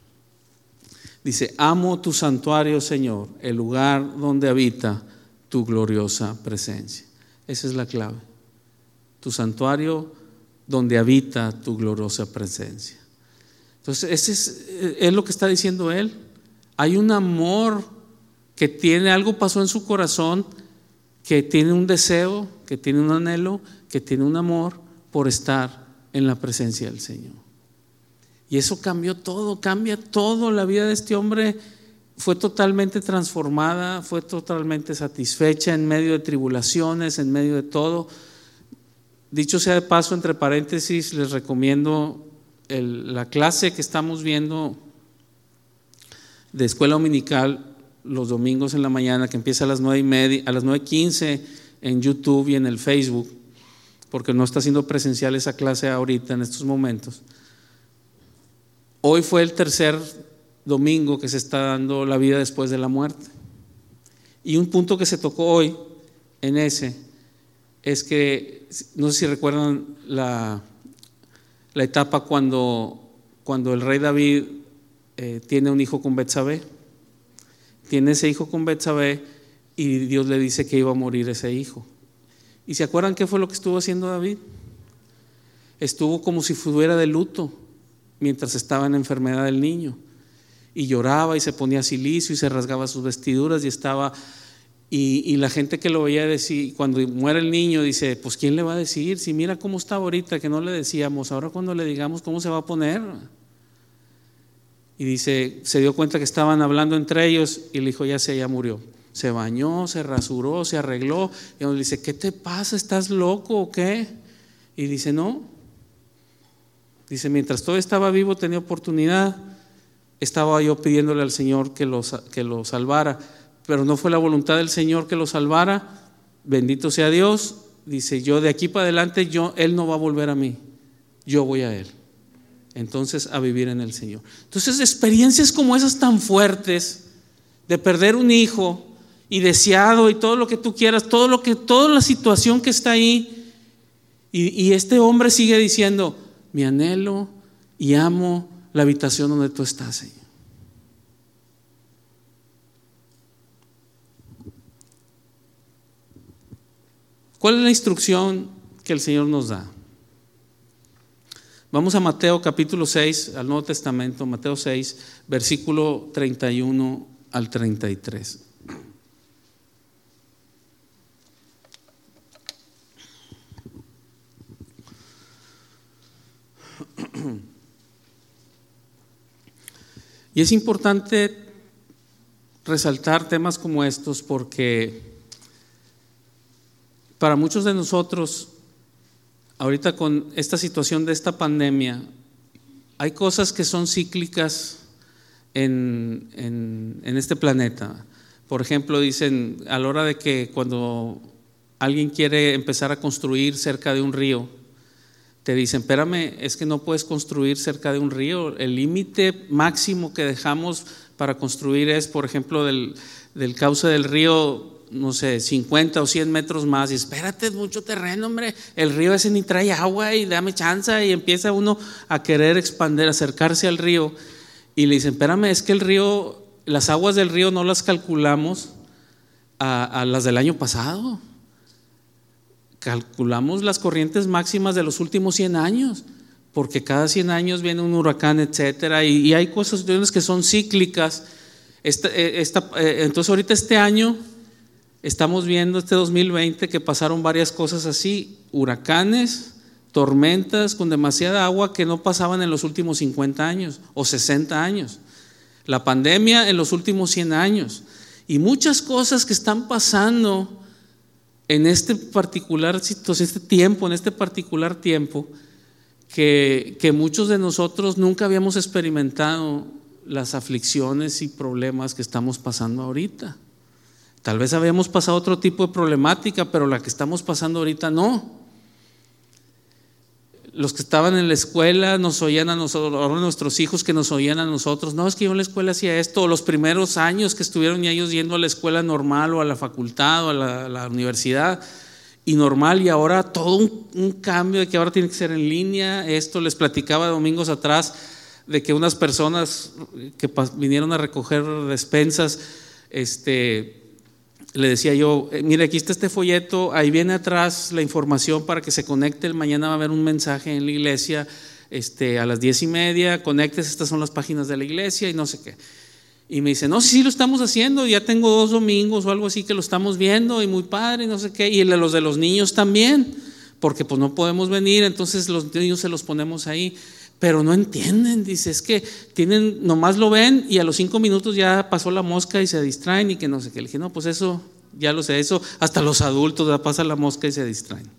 amo tu santuario, Señor, el lugar donde habita tu gloriosa presencia. Esa es la clave. Tu santuario donde habita tu gloriosa presencia. Entonces, ese es lo que está diciendo él. Hay un amor que tiene, algo pasó en su corazón, que tiene un deseo, que tiene un anhelo, que tiene un amor por estar en la presencia del Señor. Y eso cambió todo, cambia todo. La vida de este hombre fue totalmente transformada, fue totalmente satisfecha en medio de tribulaciones, en medio de todo. Dicho sea de paso, entre paréntesis, les recomiendo la clase que estamos viendo de escuela dominical los domingos en la mañana, que empieza a las 9:30, a las 9:15 en YouTube y en el Facebook, porque no está siendo presencial esa clase ahorita en estos momentos. Hoy fue el tercer domingo que se está dando la vida después de la muerte, y un punto que se tocó hoy en ese es que, no sé si recuerdan la etapa cuando el rey David tiene un hijo con Betsabé. Tiene ese hijo con Betsabé y Dios le dice que iba a morir ese hijo. ¿Y se acuerdan qué fue lo que estuvo haciendo David? Estuvo como si fuera de luto mientras estaba en la enfermedad del niño, y lloraba y se ponía cilicio y se rasgaba sus vestiduras y estaba... Y la gente que lo veía decir, cuando muere el niño, dice, pues ¿quién le va a decir? Si mira cómo está ahorita, que no le decíamos, ahora cuando le digamos, ¿cómo se va a poner? Y dice, se dio cuenta que estaban hablando entre ellos y le dijo, ya murió. Se bañó, se rasuró, se arregló, y uno le dice, ¿qué te pasa? ¿Estás loco o qué? Y dice, no. Dice, mientras todavía estaba vivo, tenía oportunidad, estaba yo pidiéndole al Señor que lo salvara, pero no fue la voluntad del Señor que lo salvara. Bendito sea Dios. Dice, yo de aquí para adelante, Él no va a volver a mí, yo voy a Él. Entonces, a vivir en el Señor. Entonces, experiencias como esas tan fuertes, de perder un hijo y deseado y todo lo que tú quieras, toda la situación que está ahí, y este hombre sigue diciendo, mi anhelo y amo la habitación donde tú estás, Señor. ¿Cuál es la instrucción que el Señor nos da? Vamos a Mateo capítulo 6, al Nuevo Testamento, Mateo 6, versículo 31 al 33. Y es importante resaltar temas como estos porque para muchos de nosotros, ahorita con esta situación de esta pandemia, hay cosas que son cíclicas, en este planeta. Por ejemplo, dicen a la hora de que cuando alguien quiere empezar a construir cerca de un río, te dicen, espérame, es que no puedes construir cerca de un río. El límite máximo que dejamos para construir es, por ejemplo, del cauce del río, no sé, 50 o 100 metros más. Y espérate, es mucho terreno, hombre. El río ese ni trae agua y dame chance. Y empieza uno a querer expandir, acercarse al río. Y le dicen, espérame, es que el río, las aguas del río no las calculamos a las del año pasado. Calculamos las corrientes máximas de los últimos 100 años, porque cada 100 años viene un huracán, etcétera, y hay cosas que son cíclicas. Entonces ahorita este año estamos viendo, este 2020, que pasaron varias cosas así, huracanes, tormentas con demasiada agua que no pasaban en los últimos 50 años o 60 años, la pandemia en los últimos 100 años, y muchas cosas que están pasando en este particular tiempo, que muchos de nosotros nunca habíamos experimentado las aflicciones y problemas que estamos pasando ahorita. Tal vez habíamos pasado otro tipo de problemática, pero la que estamos pasando ahorita no. Los que estaban en la escuela nos oían a nosotros, ahora nuestros hijos que nos oían a nosotros, no, es que yo en la escuela hacía esto, o los primeros años que estuvieron ya ellos yendo a la escuela normal o a la facultad o a la universidad y normal, y ahora todo un cambio de que ahora tiene que ser en línea. Esto les platicaba domingos atrás de que unas personas que vinieron a recoger despensas, le decía yo, mire, aquí está este folleto, ahí viene atrás la información para que se conecte, mañana va a haber un mensaje en la iglesia a las 10:30, conectes, estas son las páginas de la iglesia y no sé qué. Y me dice, no, sí lo estamos haciendo, ya tengo 2 domingos o algo así que lo estamos viendo y muy padre, y no sé qué, y los de los niños también, porque pues no podemos venir, entonces los niños se los ponemos ahí. Pero no entienden, dice, es que nomás lo ven y a los 5 minutos ya pasó la mosca y se distraen y que no sé qué. Le dije, no, pues eso, ya lo sé, eso hasta los adultos ya pasa la mosca y se distraen.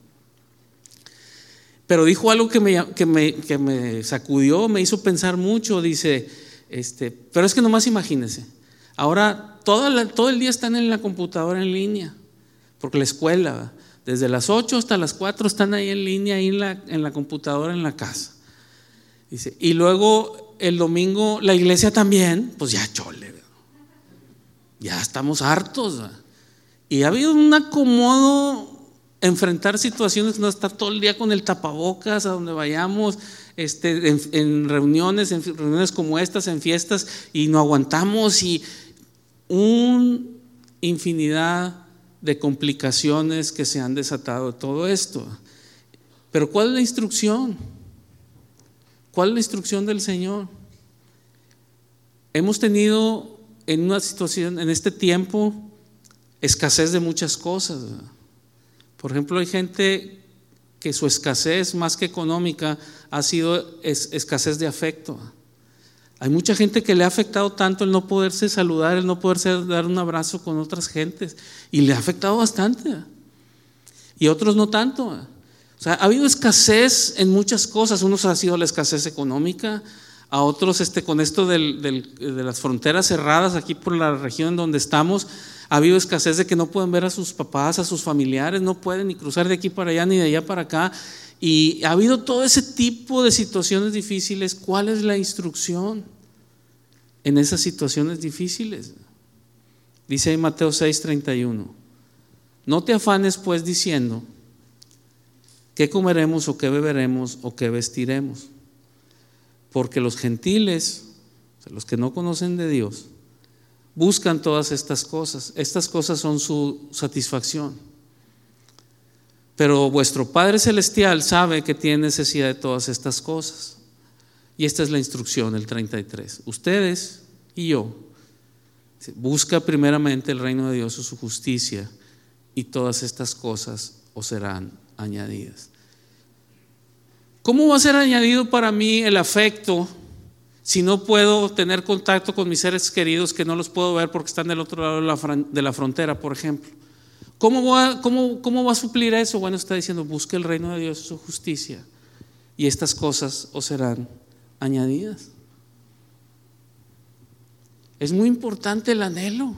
Pero dijo algo que me sacudió, me hizo pensar mucho, dice, pero es que nomás imagínense, ahora todo el día están en la computadora en línea, porque la escuela, desde las 8 hasta las 4 están ahí en línea, ahí en la computadora en la casa. Dice, y luego el domingo la iglesia también, pues ya chole, ya estamos hartos, ¿verdad? Y ha habido un acomodo, enfrentar situaciones, no estar todo el día con el tapabocas a donde vayamos, en reuniones como estas, en fiestas, y no aguantamos, y una infinidad de complicaciones que se han desatado de todo esto. Pero ¿cuál es la instrucción? ¿Cuál es la instrucción del Señor? Hemos tenido en una situación, en este tiempo, escasez de muchas cosas, ¿verdad? Por ejemplo, hay gente que su escasez más que económica ha sido escasez de afecto. Hay mucha gente que le ha afectado tanto el no poderse saludar, el no poderse dar un abrazo con otras gentes, y le ha afectado bastante, ¿verdad? Y otros no tanto, ¿verdad? O sea, ha habido escasez en muchas cosas. Unos ha sido la escasez económica, a otros con esto de las fronteras cerradas aquí por la región en donde estamos, ha habido escasez de que no pueden ver a sus papás, a sus familiares, no pueden ni cruzar de aquí para allá ni de allá para acá, y ha habido todo ese tipo de situaciones difíciles. ¿Cuál es la instrucción en esas situaciones difíciles? Dice en Mateo 6:31, no te afanes pues diciendo ¿qué comeremos o qué beberemos o qué vestiremos? Porque los gentiles, o sea, los que no conocen de Dios, buscan todas estas cosas. Estas cosas son su satisfacción. Pero vuestro Padre Celestial sabe que tiene necesidad de todas estas cosas. Y esta es la instrucción, el 33. Ustedes y yo, busca primeramente el reino de Dios y su justicia, y todas estas cosas os serán añadidas. ¿Cómo va a ser añadido para mí el afecto si no puedo tener contacto con mis seres queridos, que no los puedo ver porque están del otro lado de la frontera, por ejemplo? ¿Cómo va a suplir eso? Bueno, está diciendo, busque el reino de Dios y su justicia, y estas cosas os serán añadidas. Es muy importante el anhelo.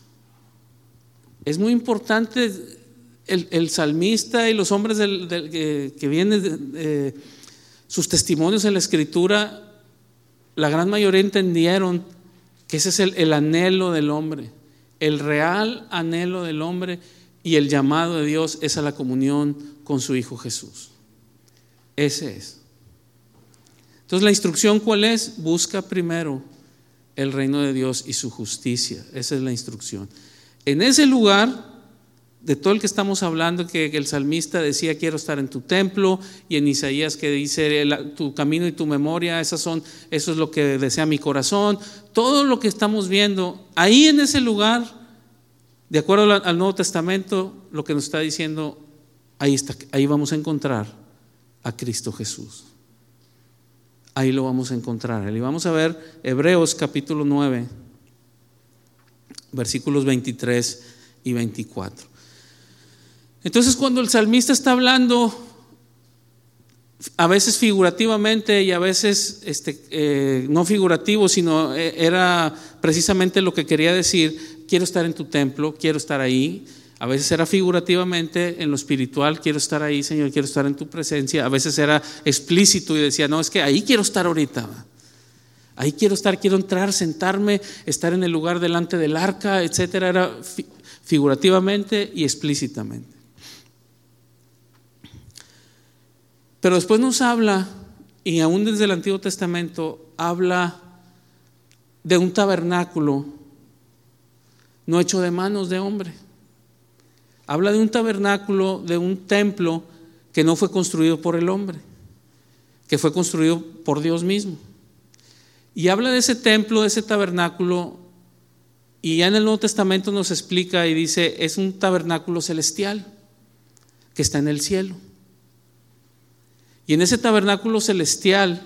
Es muy importante el salmista y los hombres que vienen, sus testimonios en la Escritura, la gran mayoría entendieron que ese es el anhelo del hombre, el real anhelo del hombre, y el llamado de Dios es a la comunión con su Hijo Jesús. Ese es. Entonces, la instrucción, ¿cuál es? Busca primero el reino de Dios y su justicia. Esa es la instrucción. En ese lugar, de todo el que estamos hablando, que el salmista decía: quiero estar en tu templo, y en Isaías que dice: tu camino y tu memoria, eso es lo que desea mi corazón. Todo lo que estamos viendo, ahí en ese lugar, de acuerdo al Nuevo Testamento, lo que nos está diciendo, ahí vamos a encontrar a Cristo Jesús. Ahí lo vamos a encontrar. Y vamos a ver Hebreos capítulo 9, versículos 23 y 24. Entonces, cuando el salmista está hablando, a veces figurativamente y a veces no figurativo, sino era precisamente lo que quería decir: quiero estar en tu templo, quiero estar ahí. A veces era figurativamente, en lo espiritual: quiero estar ahí, Señor, quiero estar en tu presencia. A veces era explícito y decía: no, es que ahí quiero estar ahorita. Ahí quiero estar, quiero entrar, sentarme, estar en el lugar delante del arca, etcétera. Era figurativamente y explícitamente. Pero después nos habla, y aún desde el Antiguo Testamento, habla de un tabernáculo no hecho de manos de hombre. Habla de un tabernáculo, de un templo que no fue construido por el hombre, que fue construido por Dios mismo. Y habla de ese templo, de ese tabernáculo, y ya en el Nuevo Testamento nos explica y dice: es un tabernáculo celestial que está en el cielo. Y en ese tabernáculo celestial,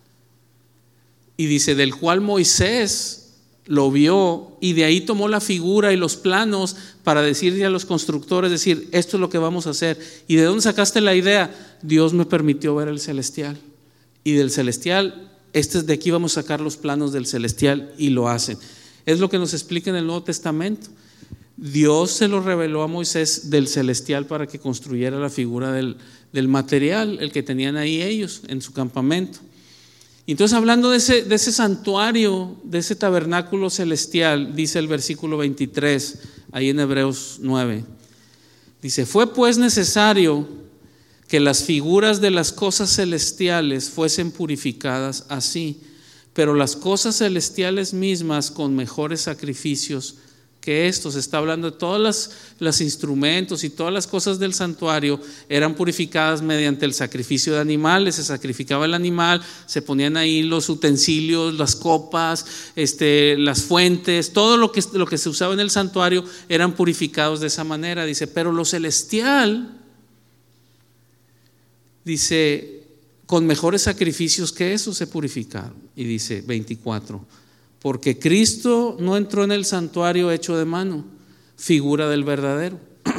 y dice, del cual Moisés lo vio, y de ahí tomó la figura y los planos para decirle a los constructores, decir: esto es lo que vamos a hacer. ¿Y de dónde sacaste la idea? Dios me permitió ver el celestial, y del celestial, de aquí vamos a sacar los planos del celestial, y lo hacen. Es lo que nos explica en el Nuevo Testamento. Dios se lo reveló a Moisés del celestial para que construyera la figura del material, el que tenían ahí ellos en su campamento. Y entonces, hablando de ese santuario, de ese tabernáculo celestial, dice el versículo 23, ahí en Hebreos 9, dice: fue pues necesario que las figuras de las cosas celestiales fuesen purificadas así, pero las cosas celestiales mismas con mejores sacrificios que estos. Está hablando de todos los instrumentos y todas las cosas del santuario eran purificadas mediante el sacrificio de animales. Se sacrificaba el animal, se ponían ahí los utensilios, las copas, las fuentes, todo lo que se usaba en el santuario eran purificados de esa manera. Dice: pero lo celestial, dice, con mejores sacrificios que eso se purificaron. Y dice 24: porque Cristo no entró en el santuario hecho de mano, figura del verdadero,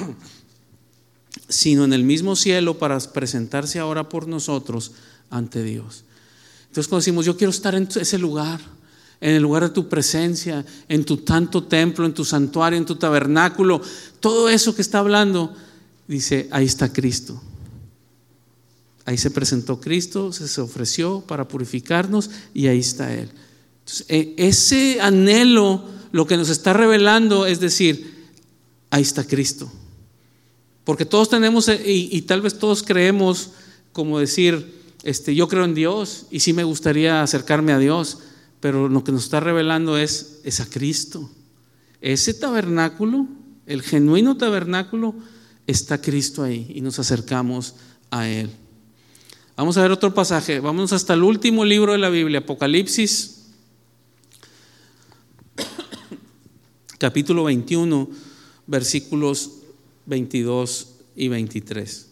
sino en el mismo cielo, para presentarse ahora por nosotros ante Dios. Entonces, cuando decimos: yo quiero estar en ese lugar, en el lugar de tu presencia, en tu santo templo, en tu santuario, en tu tabernáculo, todo eso que está hablando, dice: ahí está Cristo. Ahí se presentó Cristo, se ofreció para purificarnos, y ahí está Él. Entonces, ese anhelo, lo que nos está revelando es decir: ahí está Cristo. Porque todos tenemos, y tal vez todos creemos, como decir, yo creo en Dios y sí me gustaría acercarme a Dios, pero lo que nos está revelando es a Cristo. Ese tabernáculo, el genuino tabernáculo, está Cristo ahí, y nos acercamos a Él. Vamos a ver otro pasaje. Vamos hasta el último libro de la Biblia, Apocalipsis, capítulo 21, versículos 22 y 23.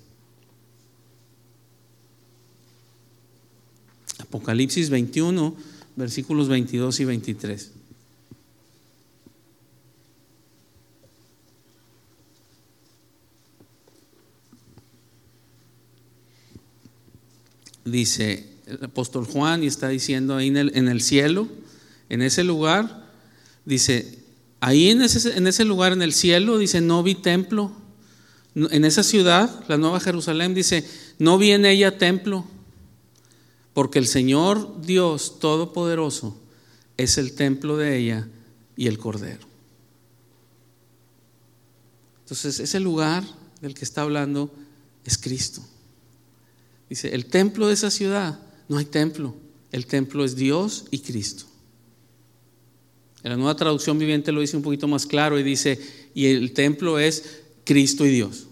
Apocalipsis 21, versículos 22 y 23. Dice el apóstol Juan, y está diciendo ahí en el cielo, en ese lugar, Dice, ahí en ese lugar, en el cielo, dice, no vi templo. En esa ciudad, la Nueva Jerusalén, dice, no vi en ella templo, porque el Señor Dios Todopoderoso es el templo de ella y el Cordero. Entonces, ese lugar del que está hablando es Cristo. Dice, el templo de esa ciudad, no hay templo, el templo es Dios y Cristo. En la Nueva Traducción Viviente lo dice un poquito más claro y dice, y el templo es Cristo y Dios.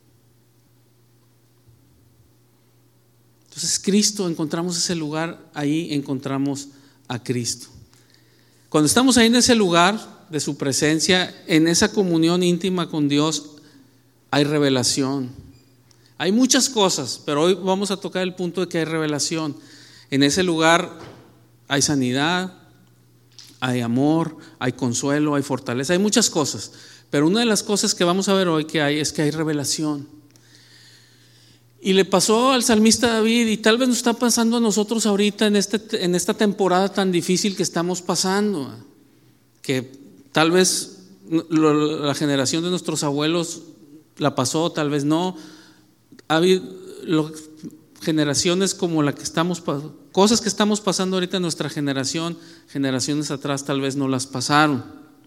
Entonces Cristo, encontramos ese lugar, ahí encontramos a Cristo. Cuando estamos ahí en ese lugar de su presencia, en esa comunión íntima con Dios, hay revelación. Hay muchas cosas, pero hoy vamos a tocar el punto de que hay revelación. En ese lugar hay sanidad, hay amor, hay consuelo, hay fortaleza, hay muchas cosas. Pero una de las cosas que vamos a ver hoy que hay es que hay revelación. Y le pasó al salmista David, y tal vez nos está pasando a nosotros ahorita en esta temporada tan difícil que estamos pasando, que tal vez la generación de nuestros abuelos la pasó, tal vez no. Ha habido generaciones como la que estamos, cosas que estamos pasando ahorita en nuestra generación, generaciones atrás tal vez no las pasaron.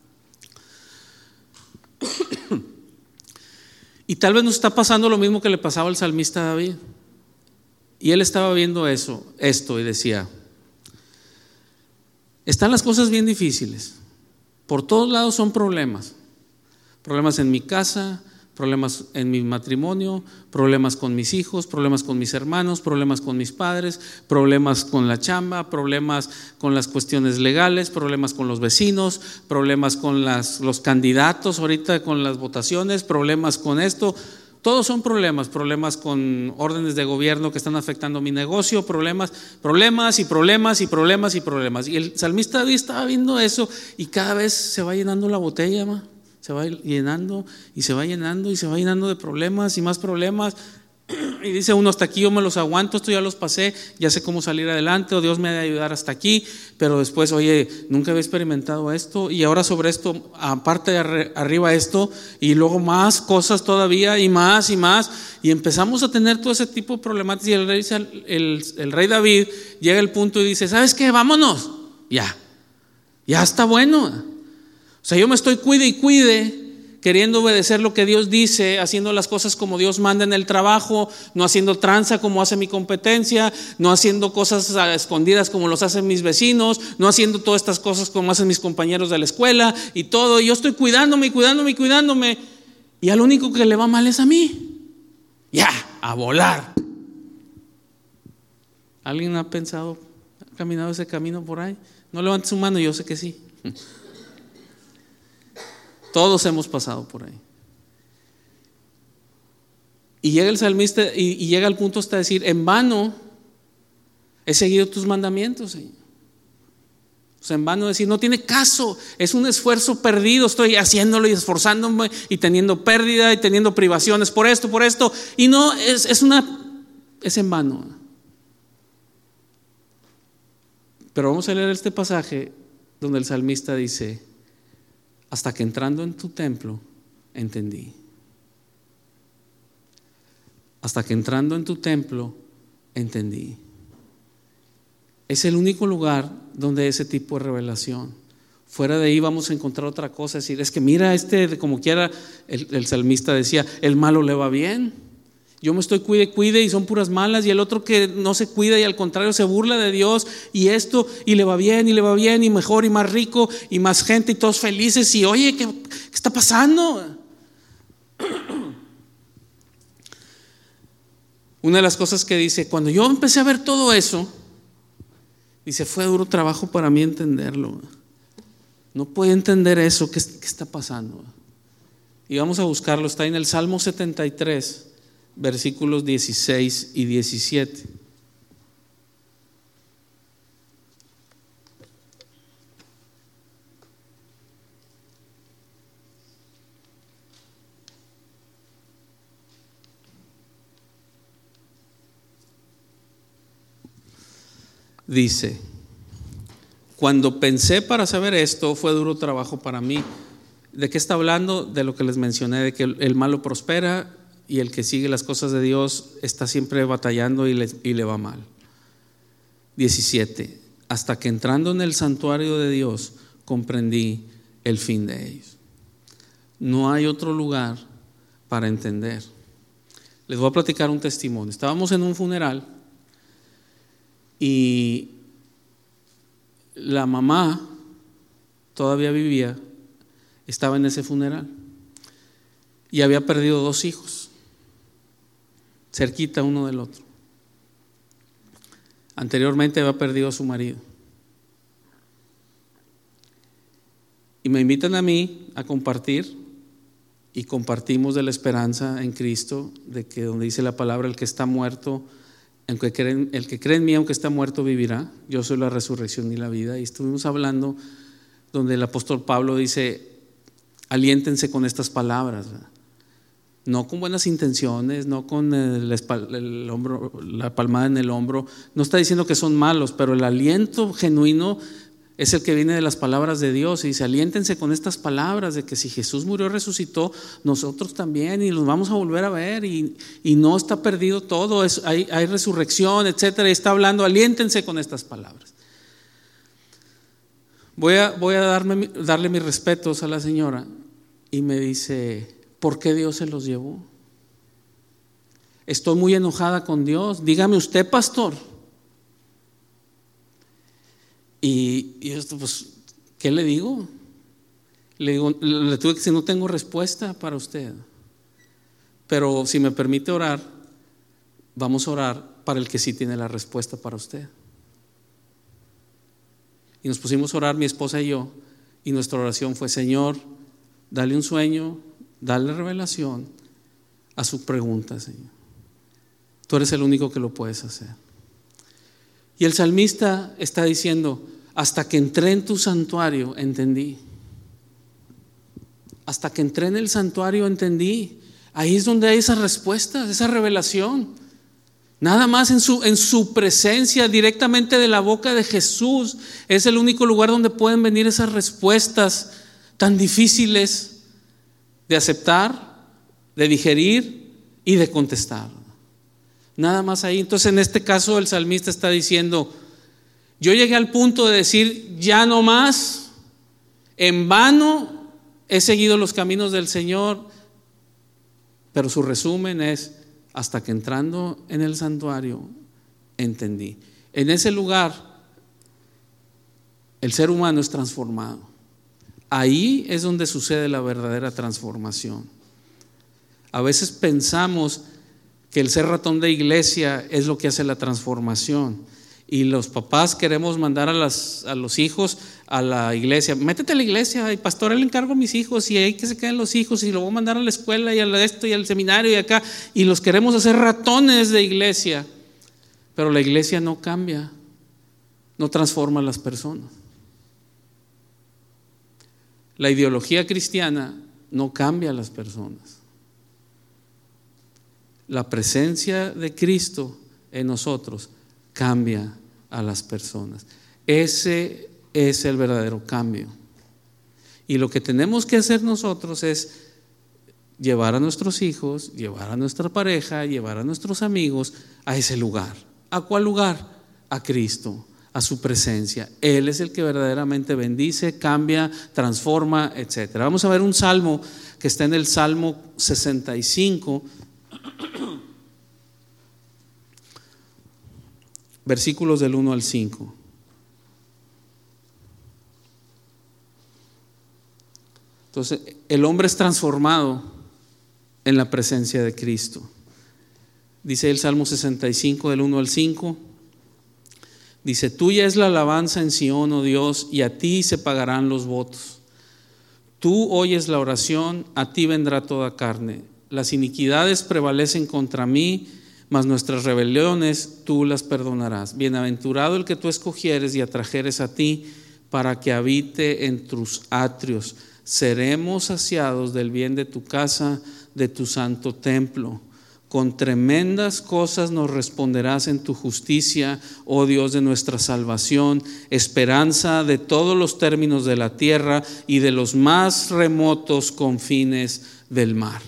Y tal vez nos está pasando lo mismo que le pasaba al salmista David. Y él estaba viendo esto, y decía, están las cosas bien difíciles. Por todos lados son problemas. Problemas en mi casa, problemas en mi matrimonio, problemas con mis hijos, problemas con mis hermanos, problemas con mis padres, problemas con la chamba, problemas con las cuestiones legales, problemas con los vecinos, problemas con los candidatos ahorita con las votaciones, problemas con esto. Todos son problemas con órdenes de gobierno que están afectando mi negocio, problemas. Y el salmista David estaba viendo eso y cada vez se va llenando la botella, se va llenando y se va llenando y se va llenando de problemas y más problemas. Y dice uno, hasta aquí yo me los aguanto, esto ya los pasé, ya sé cómo salir adelante, o Dios me ha de ayudar hasta aquí. Pero después, oye, nunca había experimentado esto, y ahora sobre esto, aparte de arriba esto, y luego más cosas todavía, y más, y empezamos a tener todo ese tipo de problemáticas. Y el rey David llega al punto y dice, ¿sabes qué? Vámonos, ya está bueno. O sea, yo me estoy cuide, queriendo obedecer lo que Dios dice, haciendo las cosas como Dios manda en el trabajo, no haciendo tranza como hace mi competencia, no haciendo cosas a escondidas como los hacen mis vecinos, no haciendo todas estas cosas como hacen mis compañeros de la escuela y todo. Y yo estoy cuidándome, y al único que le va mal es a mí. Ya, a volar. ¿Alguien ha caminado ese camino por ahí? No levante su mano, yo sé que sí. Todos hemos pasado por ahí. Y llega el salmista y llega al punto hasta decir, en vano he seguido tus mandamientos, Señor. O sea, en vano decir, no tiene caso, es un esfuerzo perdido, estoy haciéndolo y esforzándome y teniendo pérdida y teniendo privaciones por esto, y no, es en vano. Pero vamos a leer este pasaje donde el salmista dice, hasta que entrando en tu templo entendí. Hasta que entrando en tu templo entendí. Es el único lugar donde ese tipo de revelación. Fuera de ahí vamos a encontrar otra cosa, decir, es que mira, como quiera, el salmista decía, el malo le va bien. Yo me estoy cuide y son puras malas, y el otro que no se cuida y al contrario se burla de Dios y esto, y le va bien y mejor y más rico y más gente y todos felices, y oye, ¿qué está pasando? Una de las cosas que dice, cuando yo empecé a ver todo eso, dice, fue duro trabajo para mí entenderlo. No puedo entender eso, ¿qué está pasando? Y vamos a buscarlo, está en el Salmo 73, versículos 16 y 17. Dice, Cuando pensé para saber esto, fue duro trabajo para mí. ¿De qué está hablando? De lo que les mencioné, de que el malo prospera y el que sigue las cosas de Dios está siempre batallando y le va mal. 17. Hasta que entrando en el santuario de Dios comprendí el fin de ellos. No hay otro lugar para entender. Les voy a platicar un testimonio. Estábamos en un funeral y la mamá todavía vivía, estaba en ese funeral y había perdido 2 hijos, cerquita uno del otro. Anteriormente había perdido a su marido. Y me invitan a mí a compartir, y compartimos de la esperanza en Cristo, de que donde dice la palabra, el que está muerto, el que cree en mí, aunque está muerto, vivirá. Yo soy la resurrección y la vida. Y estuvimos hablando donde el apóstol Pablo dice, aliéntense con estas palabras, ¿verdad? No con buenas intenciones, no con el hombro, la palmada en el hombro. No está diciendo que son malos, pero el aliento genuino es el que viene de las palabras de Dios. Y dice, aliéntense con estas palabras de que si Jesús murió y resucitó, nosotros también, y los vamos a volver a ver, y no está perdido todo, hay resurrección, etcétera. Y está hablando, aliéntense con estas palabras. Voy a darle mis respetos a la señora, y me dice, ¿por qué Dios se los llevó? Estoy muy enojada con Dios. Dígame usted, pastor. Y esto, pues, ¿qué le digo? Le tuve que decir, no tengo respuesta para usted. Pero si me permite orar, vamos a orar para el que sí tiene la respuesta para usted. Y nos pusimos a orar, mi esposa y yo, y nuestra oración fue, Señor, dale un sueño, dale revelación a su pregunta, Señor. Tú eres el único que lo puedes hacer. Y el salmista está diciendo, hasta que entré en tu santuario entendí. Hasta que entré en el santuario entendí. Ahí es donde hay esas respuestas, esa revelación. Nada más en su presencia, directamente de la boca de Jesús, es el único lugar donde pueden venir esas respuestas tan difíciles de aceptar, de digerir y de contestar. Nada más ahí. Entonces, en este caso, el salmista está diciendo, yo llegué al punto de decir, ya no más, en vano he seguido los caminos del Señor, pero su resumen es, hasta que entrando en el santuario entendí. En ese lugar, el ser humano es transformado. Ahí es donde sucede la verdadera transformación. A veces pensamos que el ser ratón de iglesia es lo que hace la transformación, y los papás queremos mandar a los hijos a la iglesia. Métete a la iglesia, y pastor, le encargo a mis hijos, y ahí que se queden los hijos, y lo voy a mandar a la escuela y a esto y al seminario y acá, y los queremos hacer ratones de iglesia. Pero la iglesia no cambia, no transforma a las personas. La ideología cristiana no cambia a las personas. La presencia de Cristo en nosotros cambia a las personas. Ese es el verdadero cambio. Y lo que tenemos que hacer nosotros es llevar a nuestros hijos, llevar a nuestra pareja, llevar a nuestros amigos a ese lugar. ¿A cuál lugar? A Cristo, a su presencia. Él es el que verdaderamente bendice, cambia, transforma, etc. Vamos a ver un salmo que está en el Salmo 65, versículos del 1 al 5. Entonces, el hombre es transformado en la presencia de Cristo. Dice el Salmo 65 del 1 al 5. Dice, tuya es la alabanza en Sión, oh Dios, y a ti se pagarán los votos. Tú oyes la oración, a ti vendrá toda carne. Las iniquidades prevalecen contra mí, mas nuestras rebeliones tú las perdonarás. Bienaventurado el que tú escogieres y atrajeres a ti para que habite en tus atrios. Seremos saciados del bien de tu casa, de tu santo templo. Con tremendas cosas nos responderás en tu justicia, oh Dios de nuestra salvación, esperanza de todos los términos de la tierra y de los más remotos confines del mar.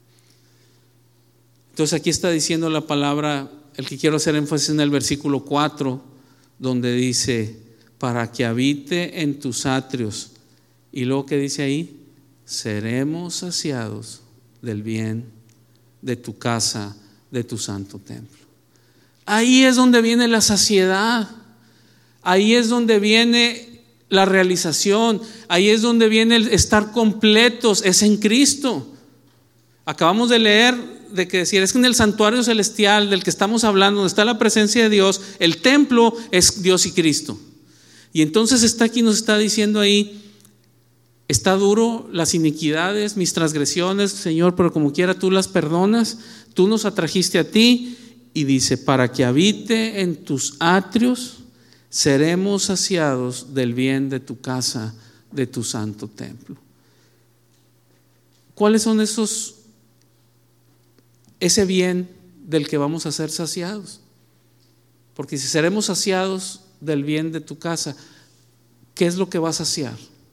Entonces aquí está diciendo la palabra, el que quiero hacer énfasis en el versículo 4, donde dice, para que habite en tus atrios. Y luego que dice ahí, seremos saciados del bien de tu casa, de tu santo templo. Ahí es donde viene la saciedad, ahí es donde viene la realización, ahí es donde viene el estar completos, es en Cristo. Acabamos de leer de que decir, es que en el santuario celestial del que estamos hablando, donde está la presencia de Dios, el templo es Dios y Cristo. Y entonces está aquí, nos está diciendo ahí, está duro las iniquidades, mis transgresiones, Señor, pero como quiera tú las perdonas, tú nos atrajiste a ti, y dice, para que habite en tus atrios, seremos saciados del bien de tu casa, de tu santo templo. ¿Cuáles son ese bien del que vamos a ser saciados? Porque si seremos saciados del bien de tu casa, ¿qué es lo que va a saciar?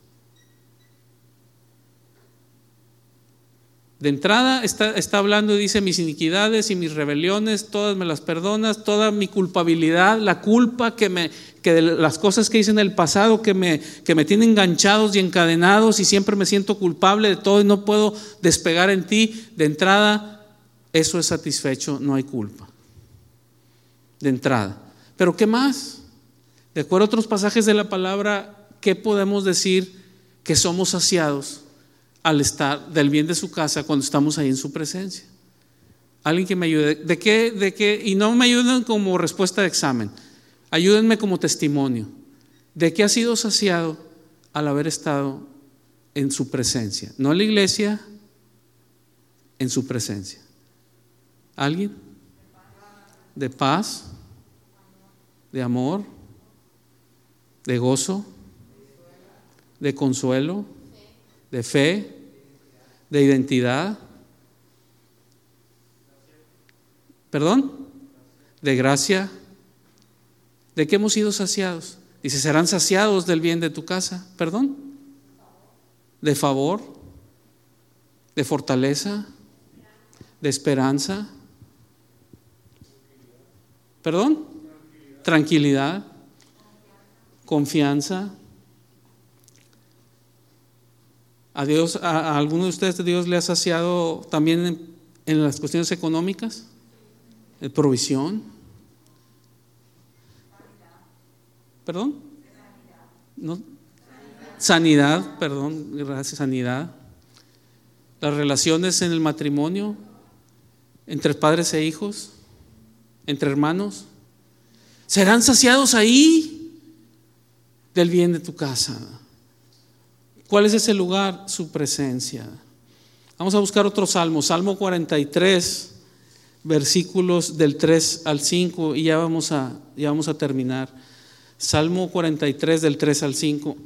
De entrada está hablando y dice, mis iniquidades y mis rebeliones, todas me las perdonas, toda mi culpabilidad, la culpa que de las cosas que hice en el pasado que me tienen enganchados y encadenados y siempre me siento culpable de todo y no puedo despegar en ti. De entrada, eso es satisfecho, no hay culpa. De entrada. Pero ¿qué más? De acuerdo a otros pasajes de la palabra, ¿qué podemos decir que somos saciados al estar del bien de su casa cuando estamos ahí en su presencia? Alguien que me ayude. ¿De qué? Y no me ayuden como respuesta de examen, ayúdenme como testimonio. ¿De qué ha sido saciado al haber estado en su presencia? No en la iglesia, en su presencia. ¿Alguien? De paz, de amor, de gozo, de consuelo, de fe, de identidad, ¿perdón? De gracia. ¿De qué hemos sido saciados? Dice, serán saciados del bien de tu casa, ¿perdón? De favor, de fortaleza, de esperanza, ¿perdón? Tranquilidad, confianza. A Dios, a alguno de ustedes Dios le ha saciado también en las cuestiones económicas, en provisión. ¿Perdón? ¿No? Sanidad, perdón, gracias, sanidad. Las relaciones en el matrimonio, entre padres e hijos, entre hermanos, serán saciados ahí del bien de tu casa. ¿Cuál es ese lugar? Su presencia. Vamos a buscar otro salmo, Salmo 43, versículos del 3 al 5, y ya vamos a terminar. Salmo 43 del 3 al 5.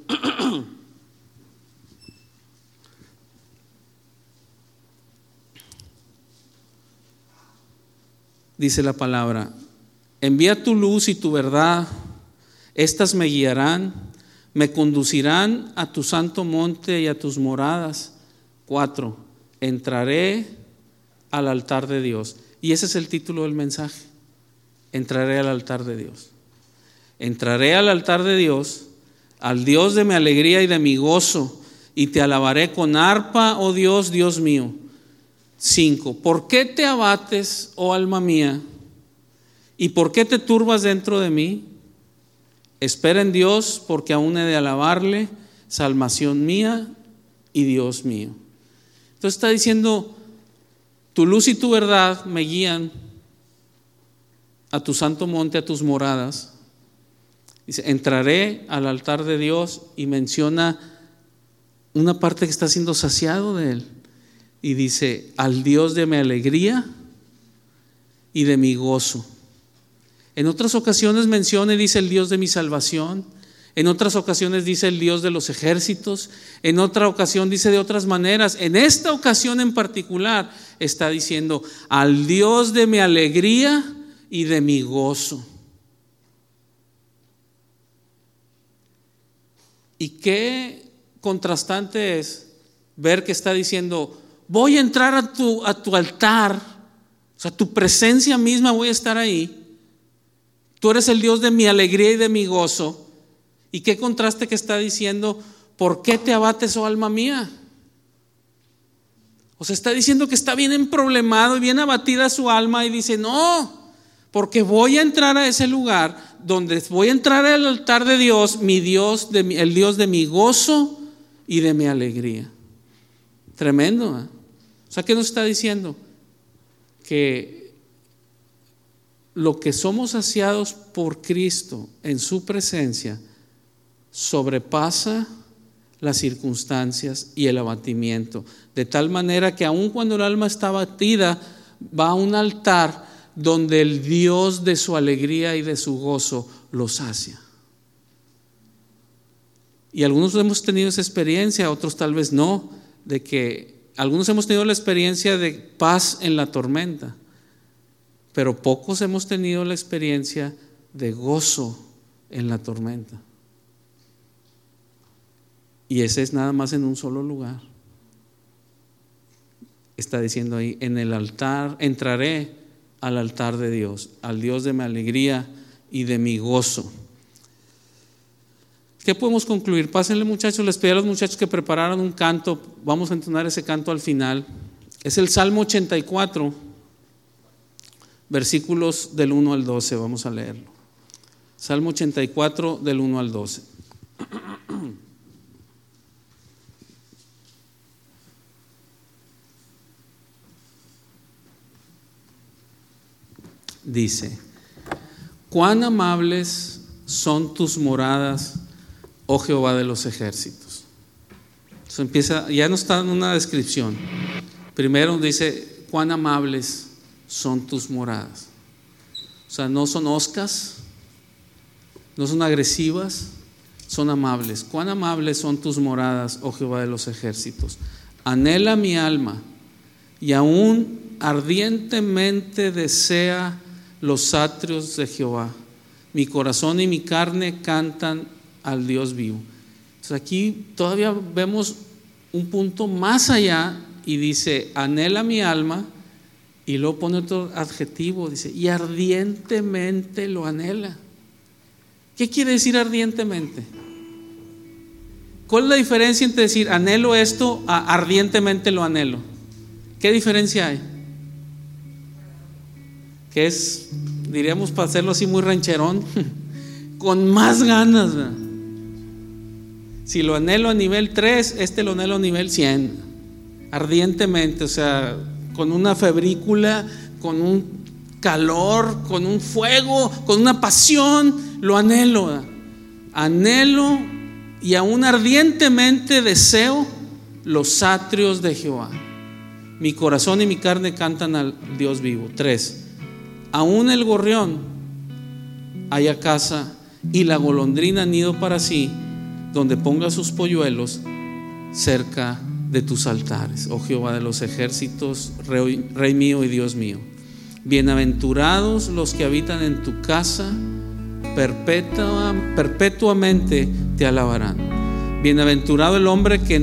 Dice la palabra, envía tu luz y tu verdad, estas me guiarán, me conducirán a tu santo monte y a tus moradas. 4. Entraré al altar de Dios. Y ese es el título del mensaje. Entraré al altar de Dios. Entraré al altar de Dios, al Dios de mi alegría y de mi gozo, y te alabaré con arpa, oh Dios, Dios mío. 5. ¿Por qué te abates, oh alma mía? ¿Y por qué te turbas dentro de mí? Espera en Dios, porque aún he de alabarle, salvación mía y Dios mío. Entonces está diciendo, tu luz y tu verdad me guían a tu santo monte, a tus moradas. Dice, entraré al altar de Dios, y menciona una parte que está siendo saciado de él. Y dice, al Dios de mi alegría y de mi gozo. En otras ocasiones menciona y dice el Dios de mi salvación. En otras ocasiones dice el Dios de los ejércitos. En otra ocasión dice de otras maneras. En esta ocasión en particular está diciendo: al Dios de mi alegría y de mi gozo. Y qué contrastante es ver que está diciendo: voy a entrar a tu altar, o sea, tu presencia misma, voy a estar ahí. Tú eres el Dios de mi alegría y de mi gozo. Y qué contraste que está diciendo: ¿por qué te abates, oh alma mía? O sea, está diciendo que está bien emproblemado y bien abatida su alma, y dice: no, porque voy a entrar a ese lugar donde voy a entrar al altar de Dios, mi Dios, el Dios de mi gozo y de mi alegría. Tremendo, ¿eh? O sea, ¿qué nos está diciendo? Que lo que somos saciados por Cristo en su presencia sobrepasa las circunstancias y el abatimiento, de tal manera que aun cuando el alma está abatida, va a un altar donde el Dios de su alegría y de su gozo lo sacia. Y algunos hemos tenido esa experiencia, otros tal vez no, de que algunos hemos tenido la experiencia de paz en la tormenta, pero pocos hemos tenido la experiencia de gozo en la tormenta. Y ese es nada más en un solo lugar. Está diciendo ahí: en el altar, entraré al altar de Dios, al Dios de mi alegría y de mi gozo. ¿Qué podemos concluir? Pásenle, muchachos, les pedí a los muchachos que prepararan un canto. Vamos a entonar ese canto al final. Es el Salmo 84, versículos del 1 al 12. Vamos a leerlo. Salmo 84, del 1 al 12. Dice: cuán amables son tus moradas, oh Jehová de los ejércitos. Entonces empieza, ya no está en una descripción. Primero dice: cuán amables son tus moradas. O sea, no son hoscas, no son agresivas, son amables. Cuán amables son tus moradas, oh Jehová de los ejércitos. Anhela mi alma, y aún ardientemente desea los atrios de Jehová. Mi corazón y mi carne cantan al Dios vivo. Entonces aquí todavía vemos un punto más allá, y dice: anhela mi alma, y luego pone otro adjetivo, dice: y ardientemente lo anhela. ¿Qué quiere decir ardientemente? ¿Cuál es la diferencia entre decir anhelo esto a ardientemente lo anhelo? ¿Qué diferencia hay? Que es, diríamos, para hacerlo así muy rancherón, con más ganas, ¿verdad? Si lo anhelo a nivel 3, lo anhelo a nivel 100, ardientemente, o sea, con una febrícula, con un calor, con un fuego, con una pasión, lo anhelo, ¿verdad? Anhelo y aún ardientemente deseo los atrios de Jehová. Mi corazón y mi carne cantan al Dios vivo. 3. Aún el gorrión haya casa y la golondrina nido para sí, donde ponga sus polluelos cerca de tus altares, oh Jehová de los ejércitos, Rey mío y Dios mío. Bienaventurados los que habitan en tu casa, perpetuamente te alabarán. Bienaventurado el hombre que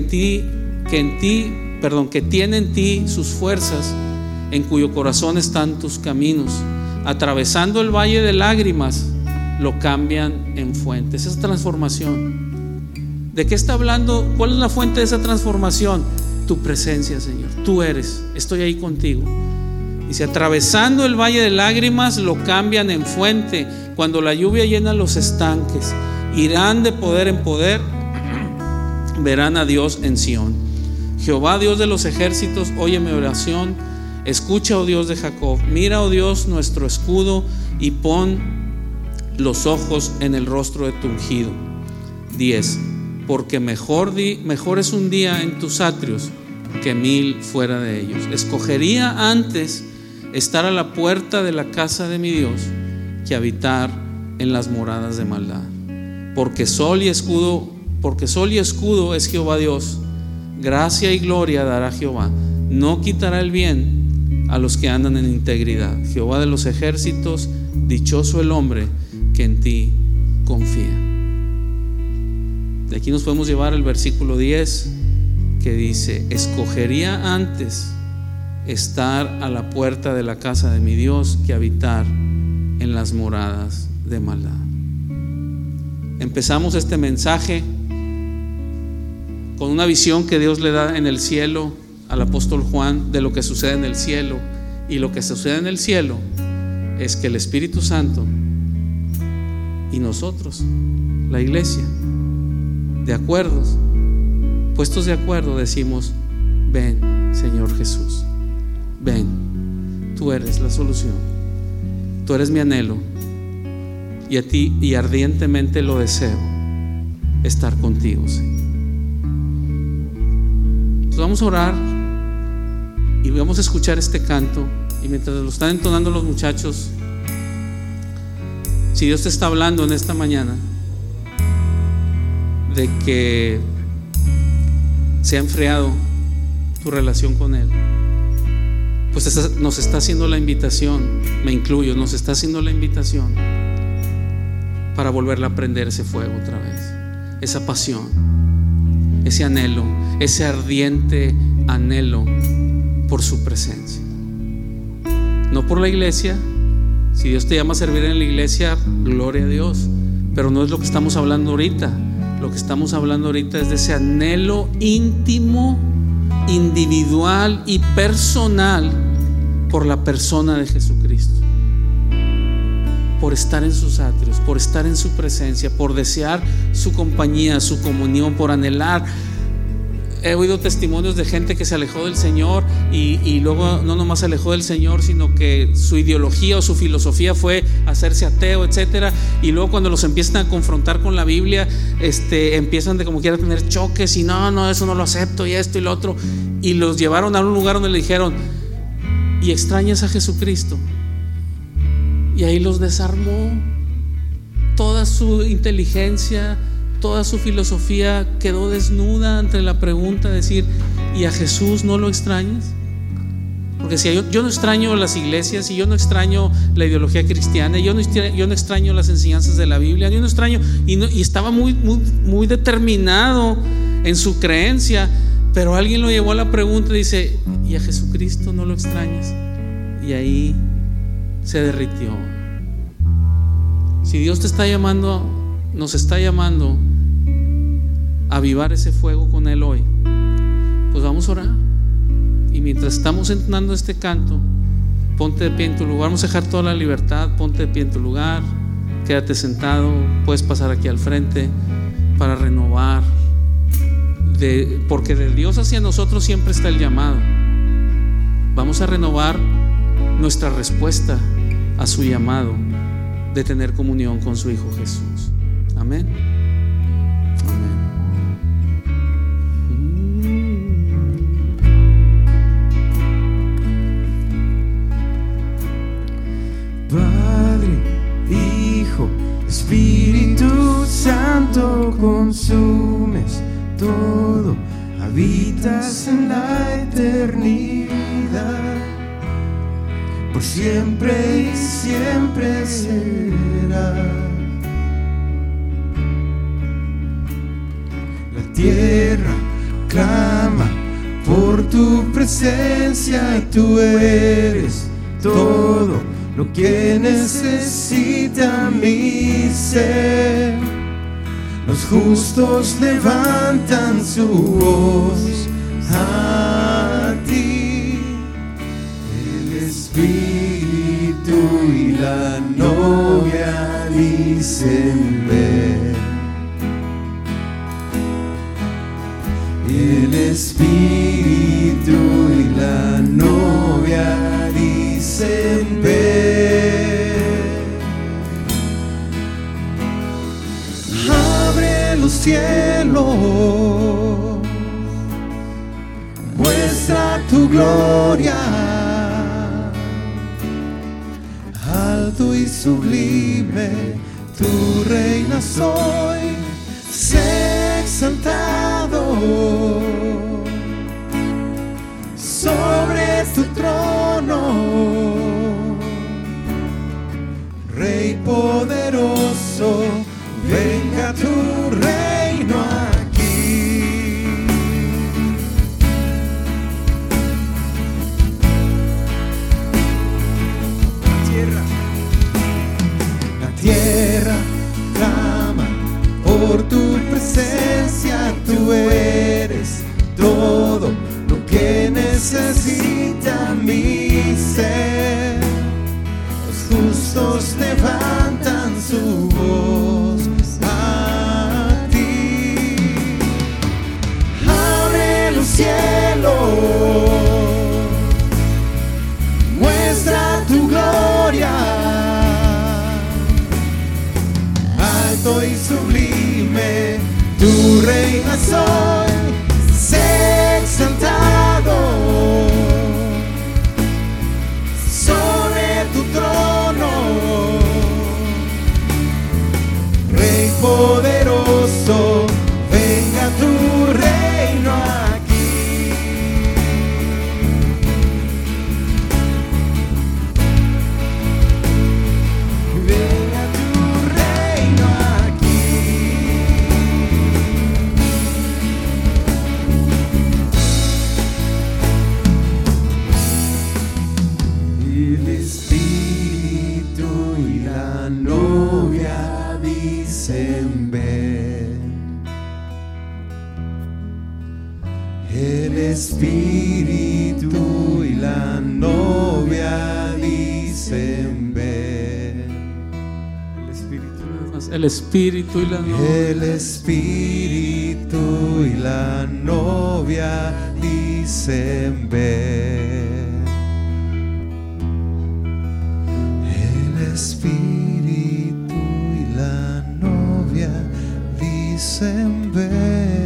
tiene en ti sus fuerzas, en cuyo corazón están tus caminos. Atravesando el valle de lágrimas, lo cambian en fuente. Esa es transformación. ¿De qué está hablando? ¿Cuál es la fuente de esa transformación? Tu presencia, Señor. Tú eres, estoy ahí contigo. Dice: atravesando el valle de lágrimas, lo cambian en fuente. Cuando la lluvia llena los estanques, irán de poder en poder, verán a Dios en Sión. Jehová, Dios de los ejércitos, oye mi oración. Escucha, oh Dios de Jacob. Mira, oh Dios, nuestro escudo, y pon los ojos en el rostro de tu ungido. 10. Porque mejor es un día en tus atrios que 1000 fuera de ellos. Escogería antes estar a la puerta de la casa de mi Dios que habitar en las moradas de maldad. porque sol y escudo es Jehová Dios. Gracia y gloria dará Jehová. No quitará el bien a los que andan en integridad. Jehová de los ejércitos, dichoso el hombre que en ti confía. De aquí nos podemos llevar al versículo 10, que dice: escogería antes estar a la puerta de la casa de mi Dios que habitar en las moradas de maldad. Empezamos este mensaje con una visión que Dios le da en el cielo al apóstol Juan de lo que sucede en el cielo. Y lo que sucede en el cielo es que el Espíritu Santo y nosotros, la iglesia, puestos de acuerdo, decimos: ven, Señor Jesús, ven, tú eres la solución, tú eres mi anhelo, y a ti, y ardientemente lo deseo, estar contigo, Señor. Entonces vamos a orar y vamos a escuchar este canto, y mientras lo están entonando los muchachos, si Dios te está hablando en esta mañana de que se ha enfriado tu relación con Él, pues nos está haciendo la invitación, me incluyo, nos está haciendo la invitación para volverle a prender ese fuego otra vez, esa pasión, ese anhelo, ese ardiente anhelo por su presencia. No por la iglesia. Si Dios te llama a servir en la iglesia, gloria a Dios, pero no es lo que estamos hablando ahorita. Lo que estamos hablando ahorita es de ese anhelo íntimo, individual y personal por la persona de Jesucristo, por estar en sus atrios, por estar en su presencia, por desear su compañía, su comunión, por anhelar. He oído testimonios de gente que se alejó del Señor y luego no nomás se alejó del Señor, sino que su ideología o su filosofía fue hacerse ateo, etcétera. Y luego cuando los empiezan a confrontar con la Biblia, empiezan de como quiera tener choques y no, eso no lo acepto, y esto y lo otro. Y los llevaron a un lugar donde le dijeron: ¿y extrañas a Jesucristo? Y ahí los desarmó. Toda su inteligencia, toda su filosofía quedó desnuda ante la pregunta de decir: ¿y a Jesús no lo extrañas? Porque si yo no extraño las iglesias, y yo no extraño la ideología cristiana, yo no extraño las enseñanzas de la Biblia, yo no extraño, y estaba muy determinado en su creencia, pero alguien lo llevó a la pregunta y dice: ¿y a Jesucristo no lo extrañas? Y ahí se derritió. Si Dios te está llamando, nos está llamando a avivar ese fuego con Él hoy, pues vamos a orar. Y mientras estamos entonando este canto, ponte de pie en tu lugar. Vamos a dejar toda la libertad. Ponte de pie en tu lugar, quédate sentado, puedes pasar aquí al frente para renovar, porque de Dios hacia nosotros siempre está el llamado. Vamos a renovar nuestra respuesta a su llamado de tener comunión con su Hijo Jesús. Amén. Amén.
Padre, Hijo, Espíritu Santo, consumes todo, habitas en la eternidad, por siempre y siempre será. La tierra clama por tu presencia, y tú eres todo lo que necesita mi ser. Los justos levantan su voz a ti. El Espíritu y la novia dicen ven. El Espíritu y la novia dicen ven. Abre los cielos, muestra tu gloria, alto y sublime tú reinas hoy, sé exaltado sobre tu trono, Rey poderoso, venga tu reino aquí. La tierra clama por tu presencia, tú eres todo lo que necesita mi ser. Los justos levantan su voz a ti. Abre los cielos, muestra tu gloria, alto y sublime, tú reinas hoy, sé exaltado sobre tu trono, Rey poderoso, venga tu reino aquí. Venga tu reino aquí. El Espíritu y la novia dicen ven. El Espíritu y la novia dicen ven.
El Espíritu, nada más. El Espíritu y la novia.
El Espíritu y la novia dicen ven. El Espíritu y la novia dicen ven.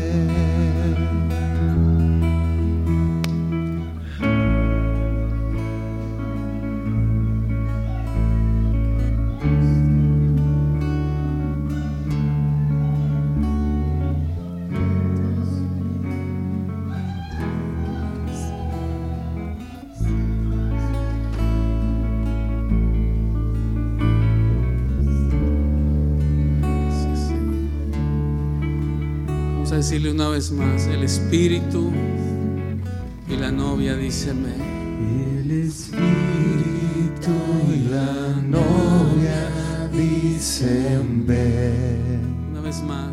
Vamos a decirle una vez más, el Espíritu y la novia dicen ven.
El Espíritu y la novia dicen ven.
Una vez más.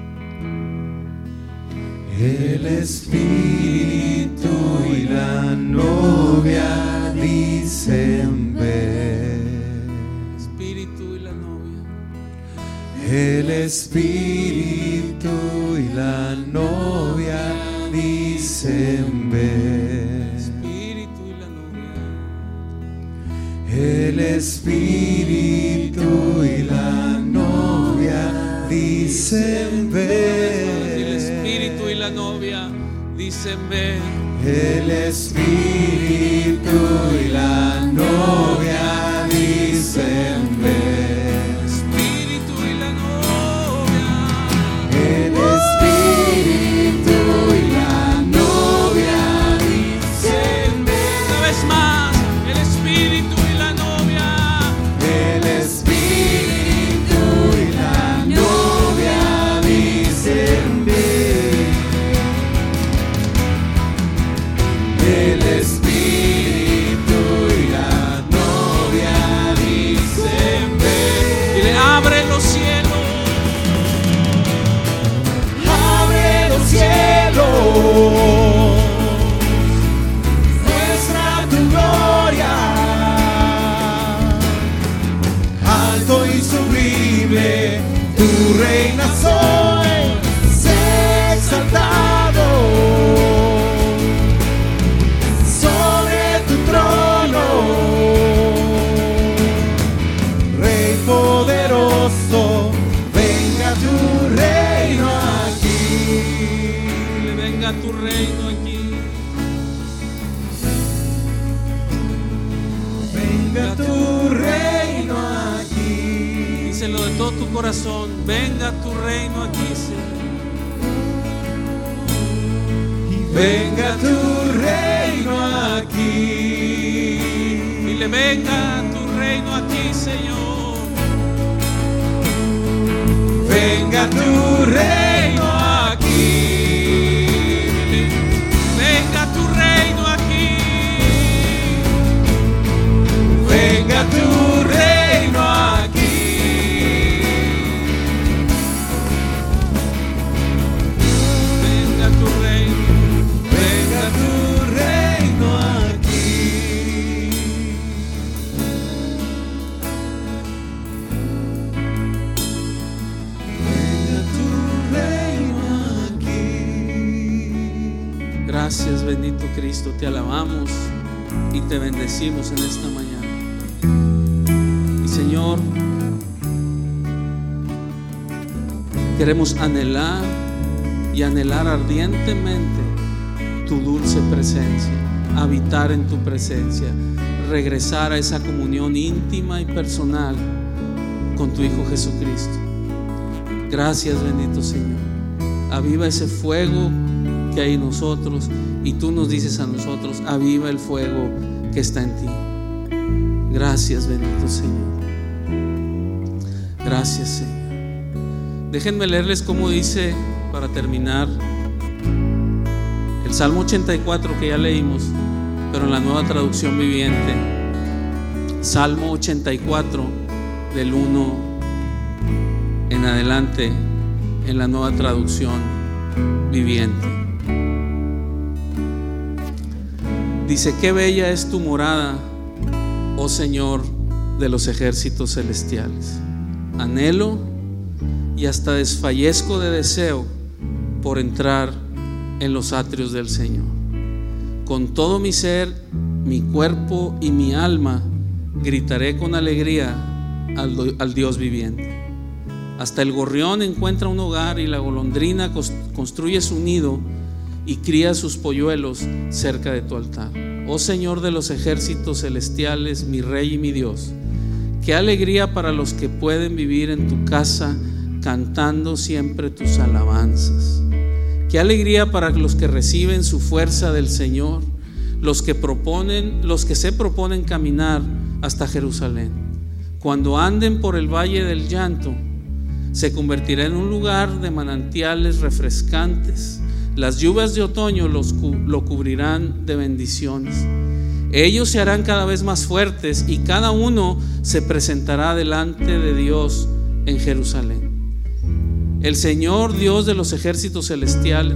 El Espíritu y la novia dicen ven.
Espíritu y la novia.
El Espíritu y la novia dicen ven.
Espíritu y la novia.
El Espíritu y la novia dicen ven.
El Espíritu y la novia dicen ven.
El Espíritu y la novia dicen ven.
Espíritu y la novia.
El Espíritu y la novia dicen ven.
Una vez más, el Espíritu y la novia.
El Espíritu y la novia dicen ven. El Espíritu y la novia dicen ven.
Y le abre los cielos.
Abre los cielos, muestra tu gloria, alto y sublime, tú reinas hoy, sé exaltado sobre tu trono, Rey poderoso, venga tu reino aquí.
Le venga tu reino aquí.
Venga tu reino aquí.
Dice díselo de todo tu corazón. Venga tu reino aquí, Señor.
Venga tu reino aquí.
Dile, venga tu reino aquí, Señor.
Venga tu reino aquí.
Dile, venga tu reino aquí.
Venga tu reino aquí.
Venga tu reino.
Venga tu reino aquí. Venga tu reino aquí.
Gracias, bendito Cristo. Te alabamos y te bendecimos en esta mañana. Y Señor, queremos anhelar y anhelar ardientemente tu dulce presencia, habitar en tu presencia, regresar a esa comunión íntima y personal con tu Hijo Jesucristo. Gracias, bendito Señor. Aviva ese fuego que hay en nosotros, y tú nos dices a nosotros: aviva el fuego que está en ti. Gracias, bendito Señor. Gracias, Señor. Déjenme leerles cómo dice, para terminar, el Salmo 84 que ya leímos, pero en la Nueva Traducción Viviente. Salmo 84 del 1 en adelante, en la Nueva Traducción Viviente. Dice: qué bella es tu morada, oh Señor de los ejércitos celestiales. Anhelo y hasta desfallezco de deseo por entrar en los atrios del Señor. Con todo mi ser, mi cuerpo y mi alma gritaré con alegría al Dios viviente. Hasta el gorrión encuentra un hogar, y la golondrina construye su nido y cría sus polluelos cerca de tu altar. Oh Señor de los ejércitos celestiales, mi Rey y mi Dios, qué alegría para los que pueden vivir en tu casa cantando siempre tus alabanzas. Qué alegría para los que reciben su fuerza del Señor, los que se proponen caminar hasta Jerusalén. Cuando anden por el valle del llanto, se convertirá en un lugar de manantiales refrescantes. Las lluvias de otoño lo cubrirán de bendiciones. Ellos se harán cada vez más fuertes, y cada uno se presentará delante de Dios en Jerusalén. El Señor, Dios de los ejércitos celestiales,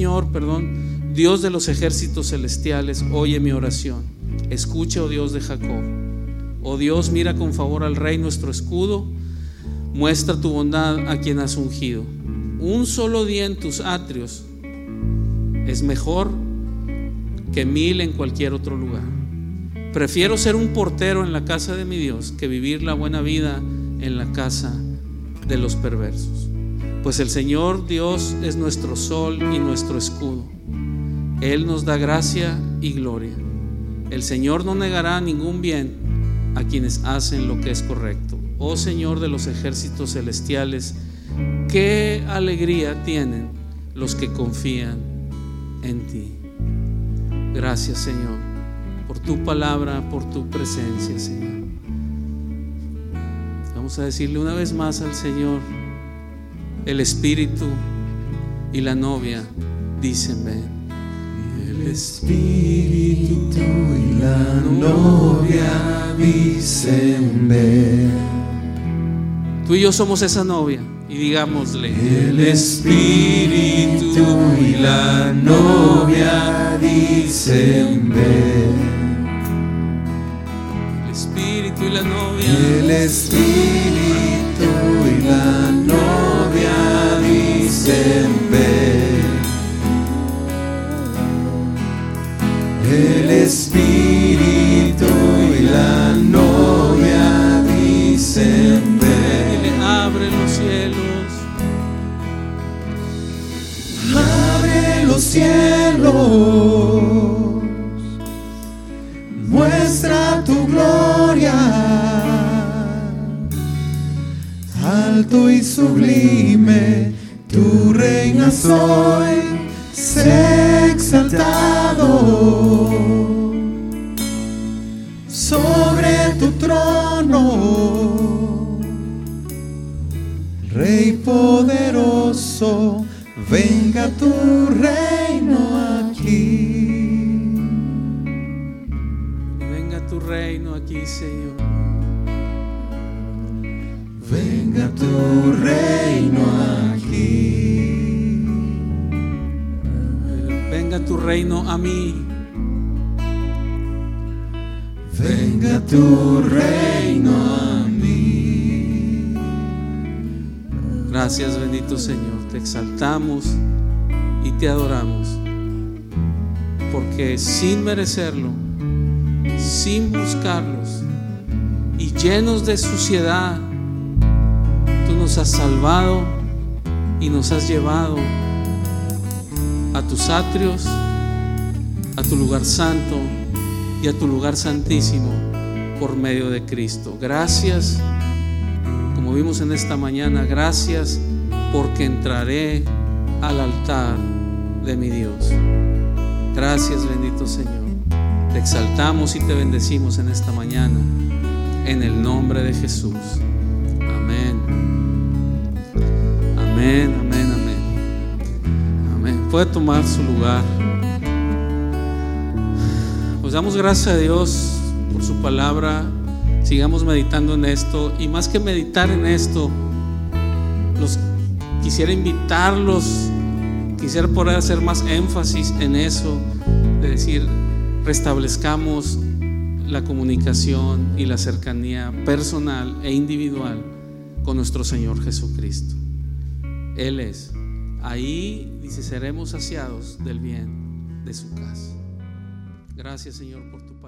Dios de los ejércitos celestiales, oye mi oración. Escucha, oh Dios de Jacob. Oh Dios, mira con favor al Rey, nuestro escudo. Muestra tu bondad a quien has ungido. Un solo día en tus atrios es mejor que 1000 en cualquier otro lugar. Prefiero ser un portero en la casa de mi Dios que vivir la buena vida en la casa de los perversos. Pues el Señor Dios es nuestro sol y nuestro escudo. Él nos da gracia y gloria. El Señor no negará ningún bien a quienes hacen lo que es correcto. Oh Señor de los ejércitos celestiales, qué alegría tienen los que confían en ti. Gracias, Señor, por tu palabra, por tu presencia, Señor. Vamos a decirle una vez más al Señor: el Espíritu y la novia dicen ven.
El Espíritu y la novia dicen ven.
Tú y yo somos esa novia, y digámosle:
el Espíritu y la novia dicen ven.
El Espíritu y la novia.
El Espíritu y la novia dicen ven. El Espíritu y la novia dicen ven.
Dile: abre los cielos.
Abre los cielos, muestra tu gloria. santo y sublime, tú reinas hoy, sé exaltado sobre tu trono, Rey poderoso, venga tu reino aquí.
Venga tu reino aquí, Señor.
Venga tu reino aquí.
Venga tu reino a mí.
Venga tu reino a mí.
Gracias, bendito Señor. Te exaltamos y te adoramos, porque sin merecerlo, sin buscarlos y llenos de suciedad, tú nos has salvado y nos has llevado a tus atrios, a tu lugar santo y a tu lugar santísimo por medio de Cristo. Gracias, como vimos en esta mañana, gracias porque entraré al altar de mi Dios. Gracias, bendito Señor. Te exaltamos y te bendecimos en esta mañana, en el nombre de Jesús. Amén. Amén, amén, amén. Amén. Puede tomar su lugar. Pues damos gracias a Dios por su palabra. Sigamos meditando en esto, y más que meditar en esto, quisiera invitarlos, quisiera poder hacer más énfasis en eso, de decir, restablezcamos la comunicación y la cercanía personal e individual con nuestro Señor Jesucristo. Él es. Ahí dice, seremos saciados del bien de su casa. Gracias, Señor, por tu